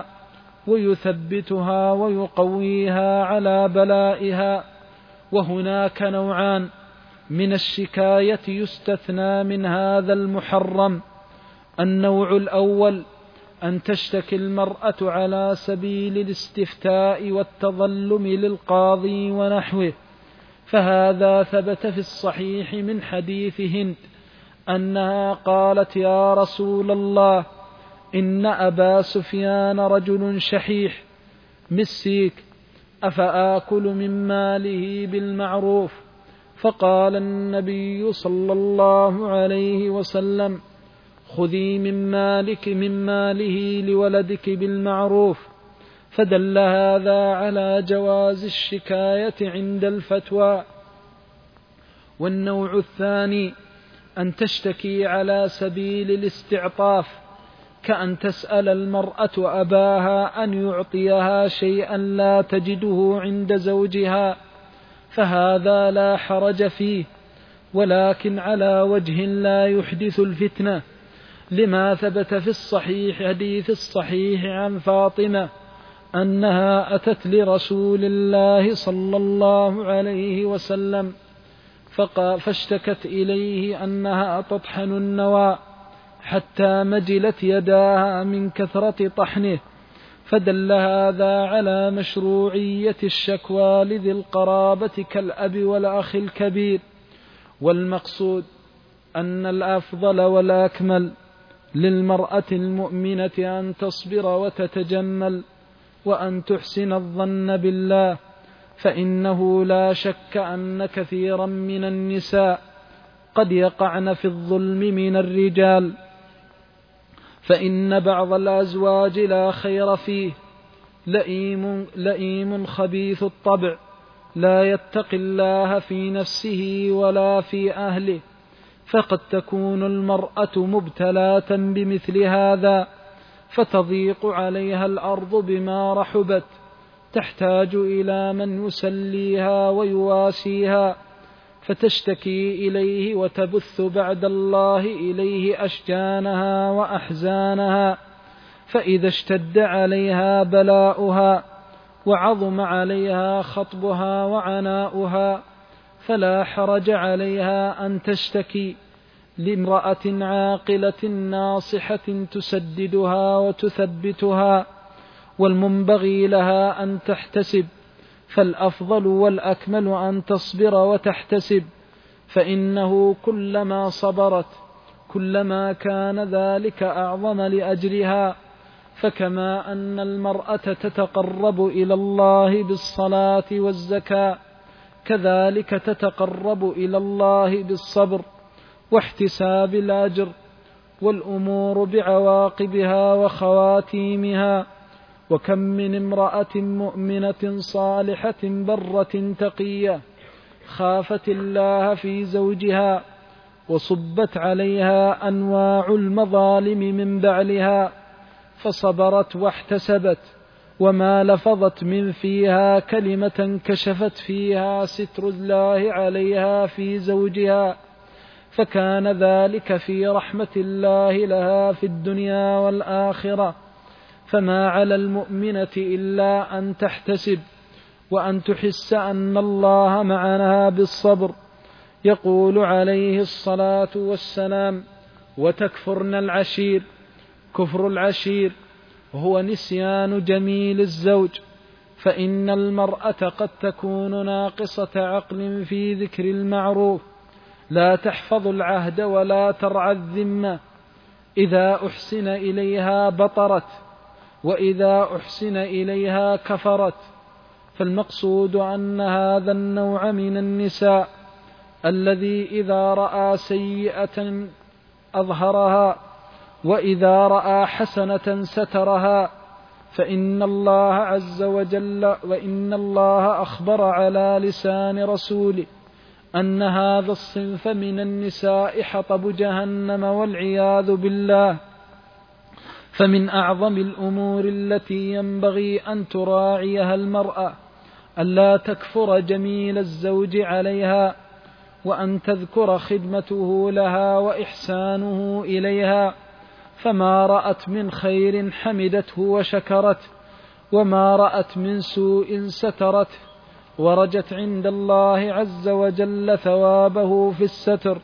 ويثبتها ويقويها على بلائها. وهناك نوعان من الشكاية يستثنى من هذا المحرم. النوع الأول أن تشتكي المرأة على سبيل الاستفتاء والتظلم للقاضي ونحوه، فهذا ثبت في الصحيح من حديث هند أنها قالت يا رسول الله إن أبا سفيان رجل شحيح مسيك أفآكل من ماله بالمعروف؟ فقال النبي صلى الله عليه وسلم خذي من ماله لولدك بالمعروف، فدل هذا على جواز الشكاية عند الفتوى. والنوع الثاني أن تشتكي على سبيل الاستعطاف، كأن تسأل المرأة أباها أن يعطيها شيئا لا تجده عند زوجها، فهذا لا حرج فيه، ولكن على وجه لا يحدث الفتنة، لما ثبت في حديث الصحيح عن فاطمة أنها أتت لرسول الله صلى الله عليه وسلم فاشتكت إليه أنها تطحن النوى حتى مجلت يداها من كثرة طحنه، فدل هذا على مشروعية الشكوى لذي القرابة كالأب والأخ الكبير. والمقصود أن الأفضل والأكمل للمرأة المؤمنة أن تصبر وتتجمل وأن تحسن الظن بالله، فإنه لا شك أن كثيرا من النساء قد يقعن في الظلم من الرجال، فإن بعض الأزواج لا خير فيه لئيم خبيث الطبع، لا يتقي الله في نفسه ولا في أهله، فقد تكون المرأة مبتلاة بمثل هذا، فتضيق عليها الأرض بما رحبت، تحتاج إلى من يسليها ويواسيها، فتشتكي إليه وتبث بعد الله إليه أشجانها وأحزانها، فإذا اشتد عليها بلاؤها وعظم عليها خطبها وعناؤها فلا حرج عليها أن تشتكي لامرأة عاقلة ناصحة تسددها وتثبتها، والمنبغي لها أن تحتسب، فالأفضل والأكمل أن تصبر وتحتسب، فإنه كلما صبرت كلما كان ذلك أعظم لأجرها. فكما أن المرأة تتقرب إلى الله بالصلاة والزكاة، كذلك تتقرب إلى الله بالصبر واحتساب الأجر والأمور بعواقبها وخواتيمها. وكم من امرأة مؤمنة صالحة برة تقية خافت الله في زوجها وصبت عليها أنواع المظالم من بعلها، فصبرت واحتسبت، وما لفظت من فيها كلمة كشفت فيها ستر الله عليها في زوجها، فكان ذلك في رحمة الله لها في الدنيا والآخرة. فما على المؤمنة إلا أن تحتسب وأن تحس أن الله معها بالصبر. يقول عليه الصلاة والسلام: وتكفرن العشير. كفر العشير هو نسيان جميل الزوج، فإن المرأة قد تكون ناقصة عقل في ذكر المعروف، لا تحفظ العهد ولا ترعى الذمة، إذا أحسن إليها بطرت وإذا أحسن إليها كفرت. فالمقصود أن هذا النوع من النساء الذي إذا رأى سيئة أظهرها وإذا رأى حسنة سترها، فإن الله عز وجل وإن الله أخبر على لسان رسوله أن هذا الصنف من النساء حطب جهنم والعياذ بالله. فمن أعظم الأمور التي ينبغي أن تراعيها المرأة ألا تكفر جميل الزوج عليها، وأن تذكر خدمته لها وإحسانه إليها، فما رأت من خير حمدته وشكرته، وما رأت من سوء سترته، ورجت عند الله عز وجل ثوابه في الستر.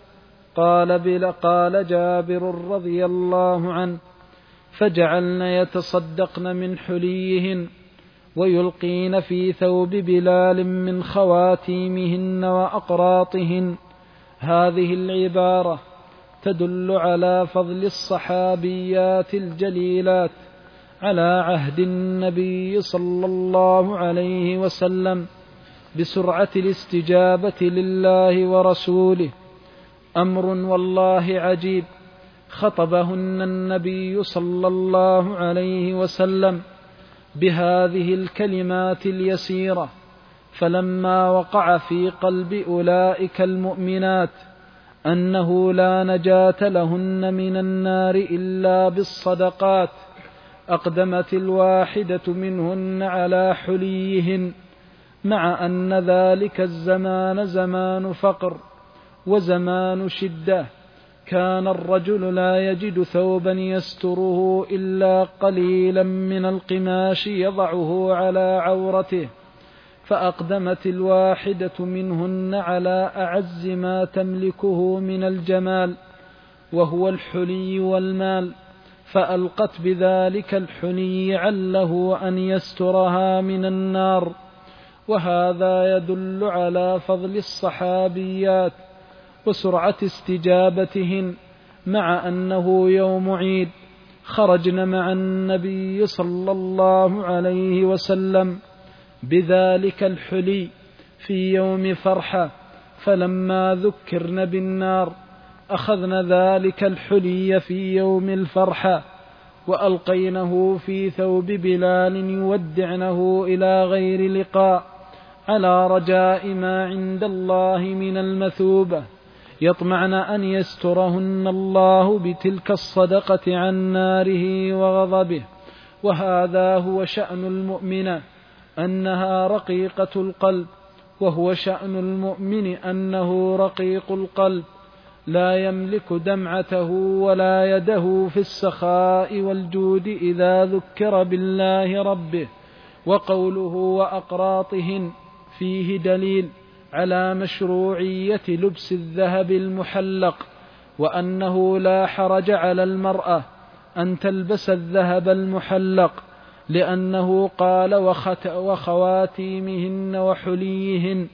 قال جابر رضي الله عنه: فجعلن يتصدقن من حليهن ويلقين في ثوب بلال من خواتيمهن وأقراطهن. هذه العبارة تدل على فضل الصحابيات الجليلات على عهد النبي صلى الله عليه وسلم بسرعة الاستجابة لله ورسوله. أمر والله عجيب، خطبهن النبي صلى الله عليه وسلم بهذه الكلمات اليسيرة، فلما وقع في قلب أولئك المؤمنات أنه لا نجاة لهن من النار إلا بالصدقات، أقدمت الواحدة منهن على حليهن، مع أن ذلك الزمان زمان فقر وزمان شدة، كان الرجل لا يجد ثوبا يستره إلا قليلا من القماش يضعه على عورته، فأقدمت الواحدة منهن على أعز ما تملكه من الجمال وهو الحلي والمال، فألقت بذلك الحلي عله أن يسترها من النار. وهذا يدل على فضل الصحابيات وسرعة استجابتهن، مع أنه يوم عيد خرجن مع النبي صلى الله عليه وسلم بذلك الحلي في يوم فرحة، فلما ذكرن بالنار أخذن ذلك الحلي في يوم الفرحة وألقينه في ثوب بلال يودعنه إلى غير لقاء على رجاء ما عند الله من المثوبة، يطمعن أن يسترهن الله بتلك الصدقة عن ناره وغضبه. وهذا هو شأن المؤمن أنها رقيقة القلب، وهو شأن المؤمن أنه رقيق القلب، لا يملك دمعته ولا يده في السخاء والجود إذا ذكر بالله ربه. وقوله وأقراطهن فيه دليل على مشروعية لبس الذهب المحلق، وأنه لا حرج على المرأة أن تلبس الذهب المحلق، لأنه قال وخواتيمهن وحليهن،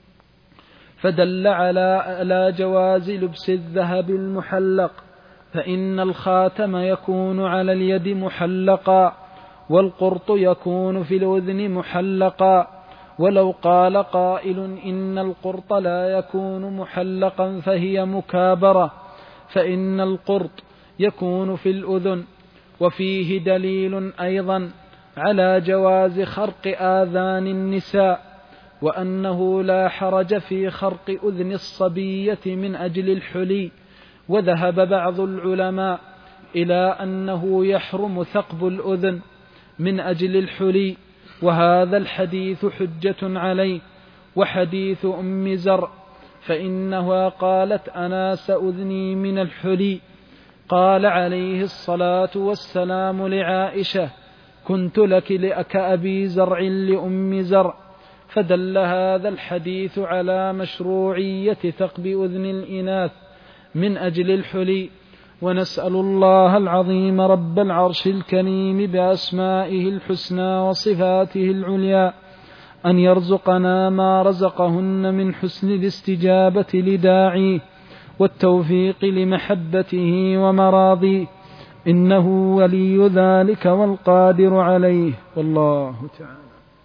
فدل على جواز لبس الذهب المحلق، فإن الخاتم يكون على اليد محلقا، والقرط يكون في الأذن محلقا. ولو قال قائل إن القرط لا يكون محلقا فهي مكابرة، فإن القرط يكون في الأذن. وفيه دليل أيضا على جواز خرق آذان النساء، وأنه لا حرج في خرق أذن الصبية من أجل الحلي. وذهب بعض العلماء إلى أنه يحرم ثقب الأذن من أجل الحلي، وهذا الحديث حجة عليه. وحديث أم زرع فإنها قالت أنا سأذني من الحلي، قال عليه الصلاة والسلام لعائشة كنت لك كأبي زرع لأم زرع، فدل هذا الحديث على مشروعية ثقب أذن الإناث من أجل الحلي. ونسأل الله العظيم رب العرش الكريم بأسمائه الحسنى وصفاته العليا أن يرزقنا ما رزقهن من حسن الاستجابة لداعيه والتوفيق لمحبته ومراضيه، إنه ولي ذلك والقادر عليه، والله تعالى.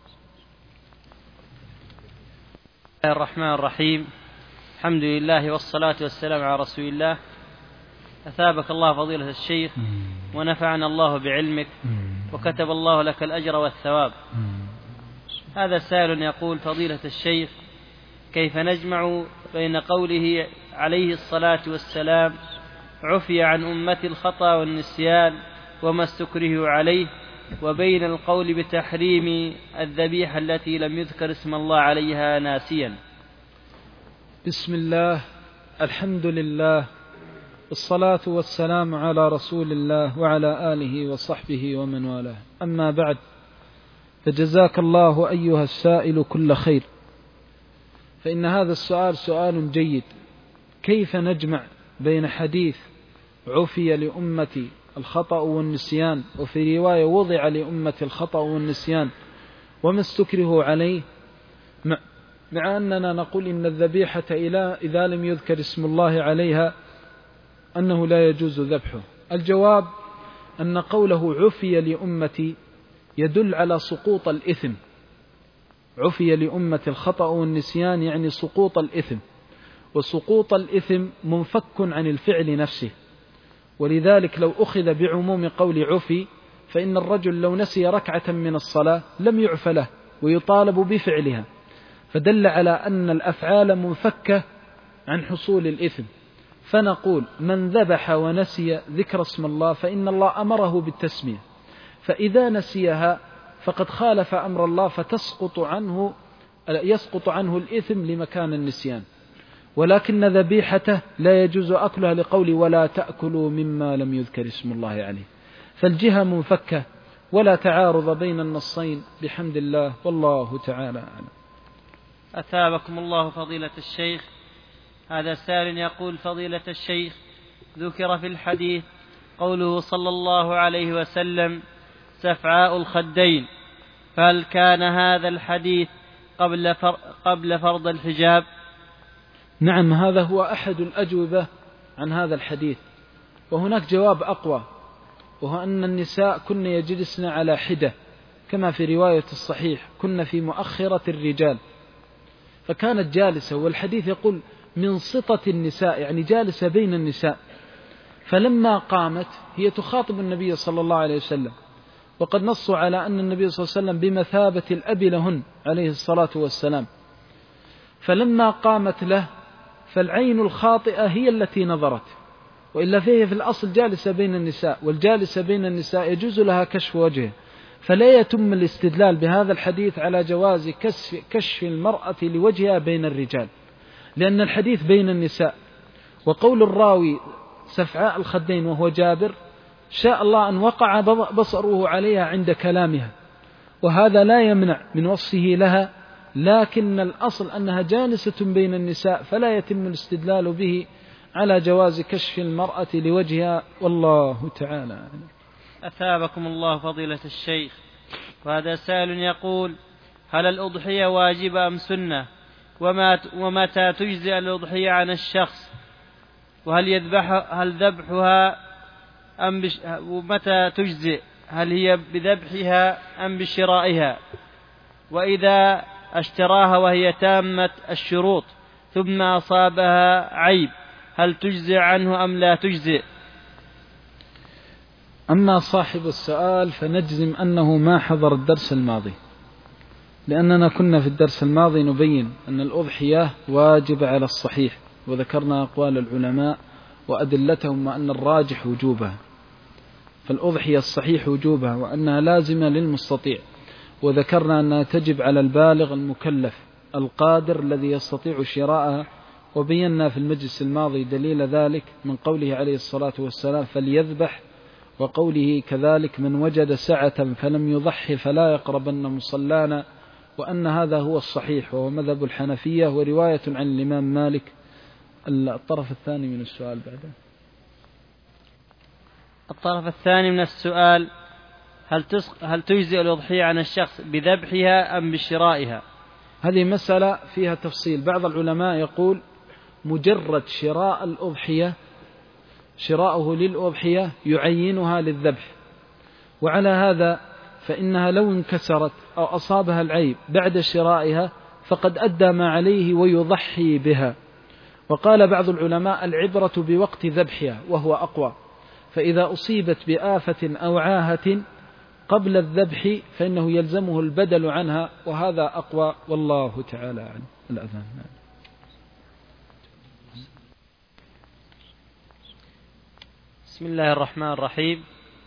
بسم الله الرحمن الرحيم، الحمد لله والصلاة والسلام على رسول الله. أثابك الله فضيلة الشيخ ونفعنا الله بعلمك وكتب الله لك الأجر والثواب. هذا سائل يقول فضيلة الشيخ كيف نجمع بين قوله عليه الصلاة والسلام عفي عن أمتي الخطأ والنسيان وما استكره عليه، وبين القول بتحريم الذبيحة التي لم يذكر اسم الله عليها ناسيا؟ بسم الله، الحمد لله، الصلاة والسلام على رسول الله وعلى آله وصحبه ومن والاه، أما بعد، فجزاك الله أيها السائل كل خير. فإن هذا السؤال سؤال جيد، كيف نجمع بين حديث عفي لأمتي الخطأ والنسيان، وفي رواية وضع لأمتي الخطأ والنسيان وما استكره عليه، مع أننا نقول إن الذبيحة إذا لم يذكر اسم الله عليها أنه لا يجوز ذبحه؟ الجواب أن قوله عفي لأمتي يدل على سقوط الإثم. عفي لأمة الخطأ والنسيان يعني سقوط الإثم، وسقوط الإثم منفك عن الفعل نفسه. ولذلك لو أخذ بعموم قول عفي فإن الرجل لو نسي ركعة من الصلاة لم يعف له ويطالب بفعلها، فدل على أن الأفعال منفكة عن حصول الإثم. فنقول من ذبح ونسي ذكر اسم الله فإن الله أمره بالتسمية، فإذا نسيها فقد خالف أمر الله يسقط عنه الإثم لمكان النسيان. ولكن ذبيحته لا يجوز أكلها لقول ولا تأكلوا مما لم يذكر اسم الله عليه، فالجهة منفكة ولا تعارض بين النصين بحمد الله، والله تعالى أعلم. أثابكم الله فضيلة الشيخ. هذا سائل يقول فضيلة الشيخ ذكر في الحديث قوله صلى الله عليه وسلم سفعاء الخدين، فهل كان هذا الحديث قبل فرض الحجاب؟ نعم، هذا هو أحد الأجوبة عن هذا الحديث، وهناك جواب أقوى، وهو أن النساء كن يجلسن على حدة كما في رواية الصحيح، كن في مؤخرة الرجال، فكانت جالسة، والحديث يقول من سطة النساء، يعني جالسة بين النساء. فلما قامت هي تخاطب النبي صلى الله عليه وسلم، وقد نصوا على أن النبي صلى الله عليه وسلم بمثابة الأب لهن عليه الصلاة والسلام. فلما قامت له فالعين الخاطئة هي التي نظرت، وإلا فهي في الأصل جالسة بين النساء، والجالسة بين النساء يجوز لها كشف وجهه، فلا يتم الاستدلال بهذا الحديث على جواز كشف المرأة لوجهها بين الرجال، لأن الحديث بين النساء. وقول الراوي سفعاء الخدين وهو جابر شاء الله أن وقع بصره عليها عند كلامها، وهذا لا يمنع من وصفه لها، لكن الأصل أنها جالسة بين النساء، فلا يتم الاستدلال به على جواز كشف المرأة لوجهها، والله تعالى. أثابكم الله فضيلة الشيخ. وهذا سائل يقول: هل الأضحية واجبة أم سنة؟ ومتى تجزئ الأضحية عن الشخص؟ وهل ذبحها ومتى تجزئ؟ هل هي بذبحها أم بشرائها؟ وإذا اشتراها وهي تامة الشروط ثم أصابها عيب هل تجزئ عنه أم لا تجزئ؟ أما صاحب السؤال فنجزم أنه ما حضر الدرس الماضي، لأننا كنا في الدرس الماضي نبين أن الأضحية واجب على الصحيح، وذكرنا أقوال العلماء وأدلتهم وأن الراجح وجوبها. فالأضحية الصحيح وجوبها وأنها لازمة للمستطيع، وذكرنا أنها تجب على البالغ المكلف القادر الذي يستطيع شراءها، وبينا في المجلس الماضي دليل ذلك من قوله عليه الصلاة والسلام: فليذبح، وقوله كذلك: من وجد سعة فلم يضحي فلا يقربن مصلانا، وأن هذا هو الصحيح وهو مذهب الحنفية ورواية عن الإمام مالك. الطرف الثاني من السؤال بعده. الطرف الثاني من السؤال: هل تجزئ الأضحية عن الشخص بذبحها أم بشرائها؟ هذه مسألة فيها تفصيل. بعض العلماء يقول مجرد شراء الأضحية، شراؤه للأضحية يعينها للذبح، وعلى هذا فإنها لو انكسرت أو أصابها العيب بعد شرائها فقد أدى ما عليه ويضحي بها. وقال بعض العلماء العبرة بوقت ذبحها وهو أقوى، فإذا أصيبت بآفة أو عاهة قبل الذبح فإنه يلزمه البدل عنها، وهذا أقوى، والله تعالى عنه. الأذان. بسم الله الرحمن الرحيم.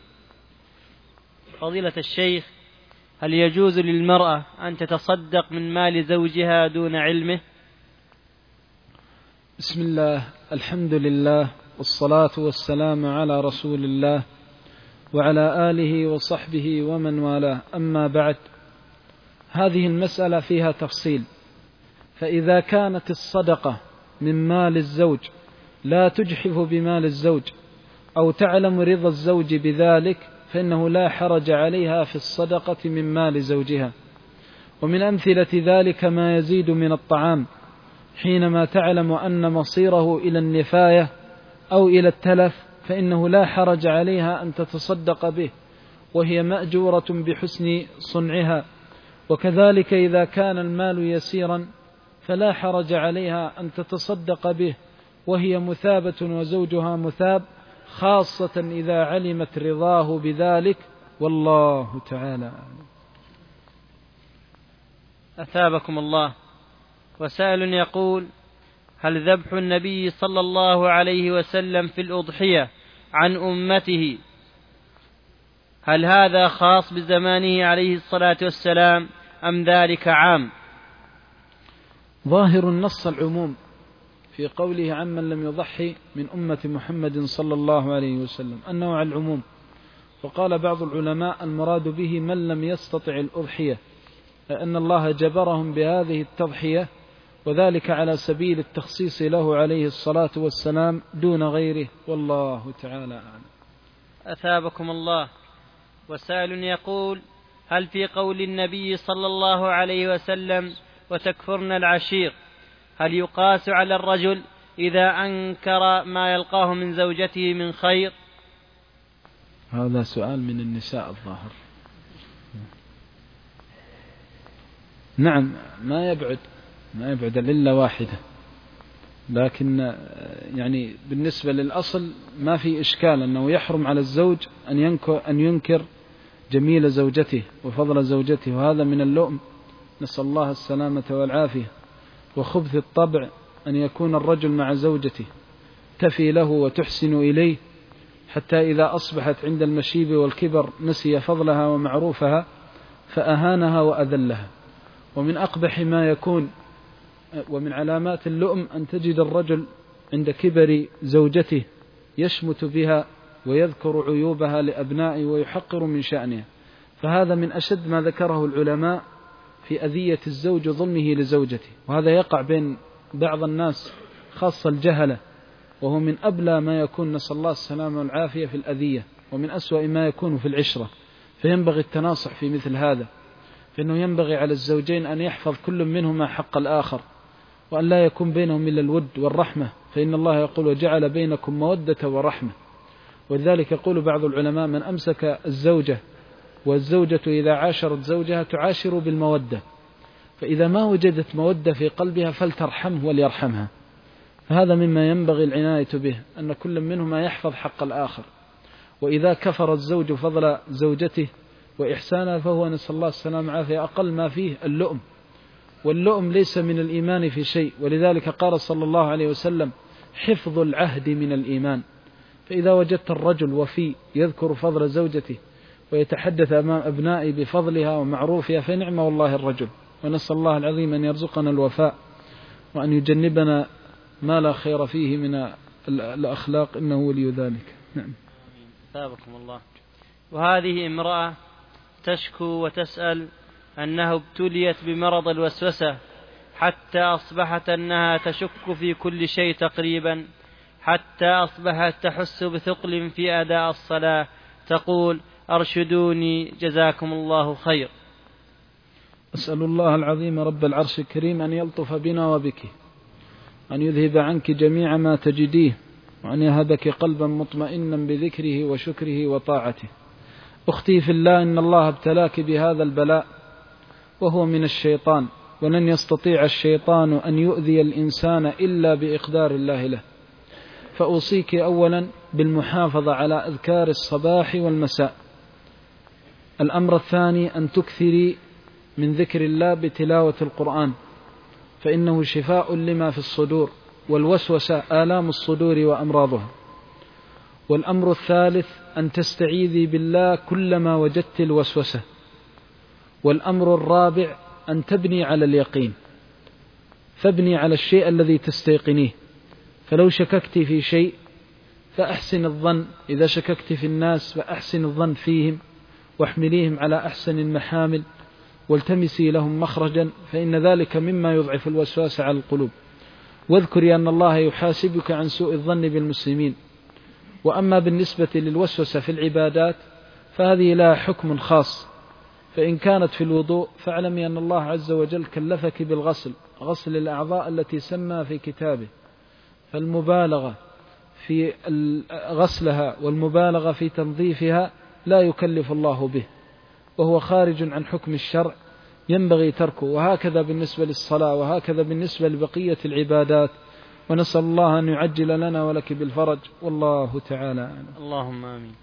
فضيلة الشيخ، هل يجوز للمرأة أن تتصدق من مال زوجها دون علمه؟ بسم الله، الحمد لله، والصلاة والسلام على رسول الله وعلى آله وصحبه ومن والاه، أما بعد. هذه المسألة فيها تفصيل. فإذا كانت الصدقة من مال الزوج لا تجحف بمال الزوج أو تعلم رضا الزوج بذلك فإنه لا حرج عليها في الصدقة من مال زوجها. ومن أمثلة ذلك ما يزيد من الطعام حينما تعلم أن مصيره إلى النفاية أو إلى التلف، فإنه لا حرج عليها أن تتصدق به وهي مأجورة بحسن صنعها. وكذلك إذا كان المال يسيرا فلا حرج عليها أن تتصدق به وهي مثابة وزوجها مثاب، خاصة إذا علمت رضاه بذلك، والله تعالى. أثابكم الله. وسائل يقول: هل ذبح النبي صلى الله عليه وسلم في الأضحية عن أمته هل هذا خاص بزمانه عليه الصلاة والسلام أم ذلك عام؟ ظاهر النص العموم في قوله عمن لم يضحي من أمة محمد صلى الله عليه وسلم أنه على العموم. وقال بعض العلماء المراد به من لم يستطع الأضحية، لأن الله جبرهم بهذه التضحية، وذلك على سبيل التخصيص له عليه الصلاة والسلام دون غيره، والله تعالى أعلم. أثابكم الله. وسائل يقول: هل في قول النبي صلى الله عليه وسلم وتكفرن العشير هل يقاس على الرجل إذا أنكر ما يلقاه من زوجته من خير؟ هذا سؤال من النساء الظاهر. نعم، ما يبعد العلة واحدة، لكن يعني بالنسبة للأصل ما في إشكال أنه يحرم على الزوج أن ينكر جميل زوجته وفضل زوجته، وهذا من اللؤم، نسأل الله السلامة والعافية. وخبث الطبع أن يكون الرجل مع زوجته تفي له وتحسن إليه حتى إذا أصبحت عند المشيب والكبر نسي فضلها ومعروفها فأهانها وأذلها. ومن أقبح ما يكون ومن علامات اللؤم أن تجد الرجل عند كبر زوجته يشمت بها ويذكر عيوبها لأبنائه ويحقر من شأنها، فهذا من أشد ما ذكره العلماء في أذية الزوج ظلمه لزوجته. وهذا يقع بين بعض الناس خاصة الجهلة، وهو من أبلى ما يكون، نسأل الله السلامة والعافية، في الأذية، ومن أسوأ ما يكون في العشرة. فينبغي التناصح في مثل هذا، فإنه ينبغي على الزوجين أن يحفظ كل منهما حق الآخر، وأن لا يكون بينهم إلا الود والرحمة، فإن الله يقول وجعل بينكم مودة ورحمة. ولذلك يقول بعض العلماء من أمسك الزوجة والزوجة إذا عاشرت زوجها تعاشر بالمودة، فإذا ما وجدت مودة في قلبها فلترحمه وليرحمها. فهذا مما ينبغي العناية به، أن كل منهما يحفظ حق الآخر. وإذا كفر الزوج فضل زوجته وإحسانها فهو، نسأل الله السلامة والعافية، أقل ما فيه اللؤم، واللؤم ليس من الإيمان في شيء. ولذلك قال صلى الله عليه وسلم حفظ العهد من الإيمان. فإذا وجدت الرجل وفي يذكر فضل زوجته ويتحدث أمام أبنائه بفضلها ومعروفها فنعم والله الرجل. ونسأل الله العظيم أن يرزقنا الوفاء وأن يجنبنا ما لا خير فيه من الأخلاق، إنه ولي ذلك. نعم. ثابكم الله. وهذه امرأة تشكو وتسأل أنها ابتليت بمرض الوسوسة حتى أصبحت أنها تشك في كل شيء تقريبا، حتى أصبحت تحس بثقل في أداء الصلاة، تقول أرشدوني جزاكم الله خير. أسأل الله العظيم رب العرش الكريم أن يلطف بنا وبك، أن يذهب عنك جميع ما تجديه، وأن يهبك قلبا مطمئنا بذكره وشكره وطاعته. أختي في الله، إن الله ابتلاك بهذا البلاء وهو من الشيطان، ولن يستطيع الشيطان أن يؤذي الإنسان إلا بإقدار الله له. فأوصيك أولا بالمحافظة على أذكار الصباح والمساء. الأمر الثاني أن تكثري من ذكر الله بتلاوة القرآن، فإنه شفاء لما في الصدور، والوسوسة آلام الصدور وأمراضها. والأمر الثالث أن تستعيذي بالله كلما وجدت الوسوسة. والأمر الرابع أن تبني على اليقين، فابني على الشيء الذي تستيقنيه. فلو شككت في شيء فأحسن الظن، إذا شككت في الناس فأحسن الظن فيهم، واحمليهم على أحسن المحامل، والتمسي لهم مخرجا، فإن ذلك مما يضعف الوسواس على القلوب. واذكري أن الله يحاسبك عن سوء الظن بالمسلمين. وأما بالنسبة للوسوسة في العبادات فهذه لها حكم خاص، فإن كانت في الوضوء فاعلمي أن الله عز وجل كلفك بالغسل، غسل الأعضاء التي سمى في كتابه، فالمبالغة في غسلها والمبالغة في تنظيفها لا يكلف الله به، وهو خارج عن حكم الشرع ينبغي تركه. وهكذا بالنسبة للصلاة، وهكذا بالنسبة لبقية العبادات. ونسأل الله أن يعجل لنا ولك بالفرج، والله تعالى أعلم. اللهم آمين.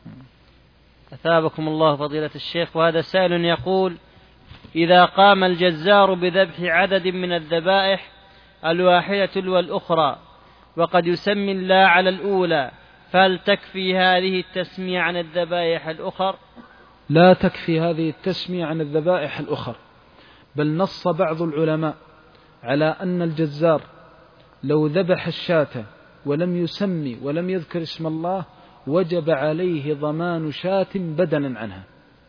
أثابكم الله فضيلة الشيخ. وهذا سائل يقول: إذا قام الجزار بذبح عدد من الذبائح الواحدة والأخرى وقد يسمي الله على الأولى، فهل تكفي هذه التسمية عن الذبائح الأخر؟ لا تكفي هذه التسمية عن الذبائح الأخر، بل نص بعض العلماء على أن الجزار لو ذبح الشاة ولم يسمي ولم يذكر اسم الله وجب عليه ضمان شاة بدلا عنها.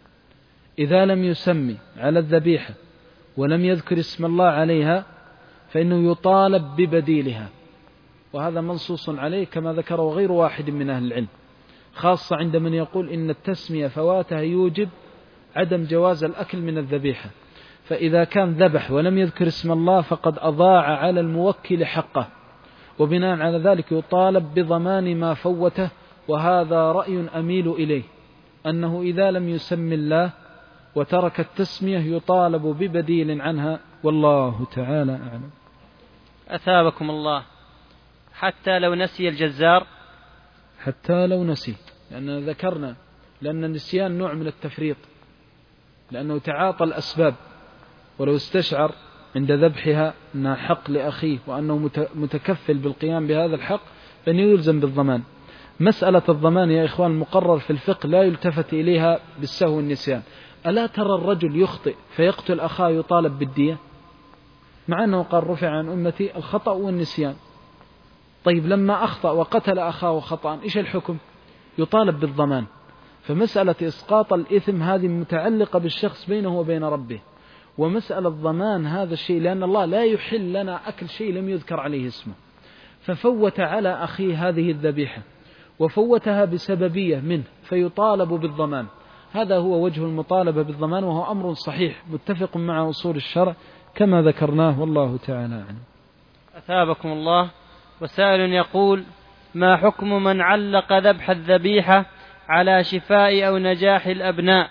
إذا لم يسمي على الذبيحة ولم يذكر اسم الله عليها فإنه يطالب ببديلها، وهذا منصوص عليه كما ذكره غير واحد من أهل العلم، خاصة عند من يقول إن التسمية فواتها يوجب عدم جواز الأكل من الذبيحة. فإذا كان ذبح ولم يذكر اسم الله فقد أضاع على الموكل حقه، وبناء على ذلك يطالب بضمان ما فوته. وهذا رأي أميل إليه، أنه إذا لم يسم الله وترك التسمية يطالب ببديل عنها، والله تعالى أعلم. أثابكم الله. حتى لو نسي الجزار؟ حتى لو نسي، لأننا ذكرنا لأن النسيان نوع من التفريط، لأنه تعاطى الأسباب، ولو استشعر عند ذبحها أنها حق لأخيه وأنه متكفل بالقيام بهذا الحق فإنه يلزم بالضمان. مسألة الضمان يا إخوان المقرر في الفقه لا يلتفت إليها بالسهو والنسيان. ألا ترى الرجل يخطئ فيقتل أخاه يطالب بالدية، مع أنه قال رفع عن أمتي الخطأ والنسيان؟ طيب لما أخطأ وقتل أخاه خطأ إيش الحكم؟ يطالب بالضمان. فمسألة إسقاط الإثم هذه متعلقة بالشخص بينه وبين ربه، ومسألة الضمان هذا الشيء، لأن الله لا يحل لنا أكل شيء لم يذكر عليه اسمه، ففوت على أخيه هذه الذبيحة وفوتها بسببية منه فيطالب بالضمان. هذا هو وجه المطالبة بالضمان، وهو أمر صحيح متفق مع أصول الشرع كما ذكرناه، والله تعالى أعلم. أثابكم الله. وسائل يقول: ما حكم من علق ذبح الذبيحة على شفاء أو نجاح الأبناء؟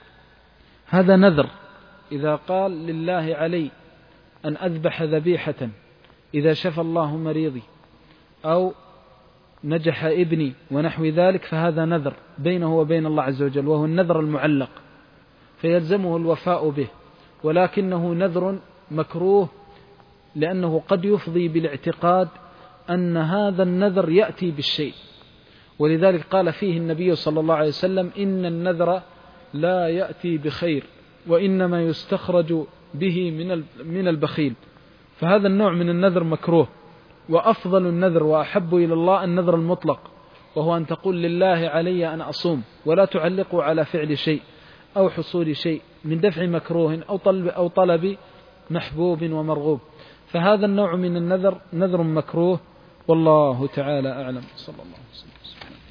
هذا نذر. إذا قال لله علي أن أذبح ذبيحة إذا شفى الله مريضي أو نجح ابني ونحو ذلك، فهذا نذر بينه وبين الله عز وجل، وهو النذر المعلق، فيلزمه الوفاء به، ولكنه نذر مكروه، لأنه قد يفضي بالاعتقاد أن هذا النذر يأتي بالشيء، ولذلك قال فيه النبي صلى الله عليه وسلم: إن النذر لا يأتي بخير وإنما يستخرج به من البخيل. فهذا النوع من النذر مكروه، وأفضل النذر وأحب إلى الله النذر المطلق، وهو أن تقول لله علي أن أصوم، ولا تعلقه على فعل شيء أو حصول شيء من دفع مكروه أو طلب محبوب ومرغوب. فهذا النوع من النذر نذر مكروه، والله تعالى أعلم. صلى الله عليه وسلم.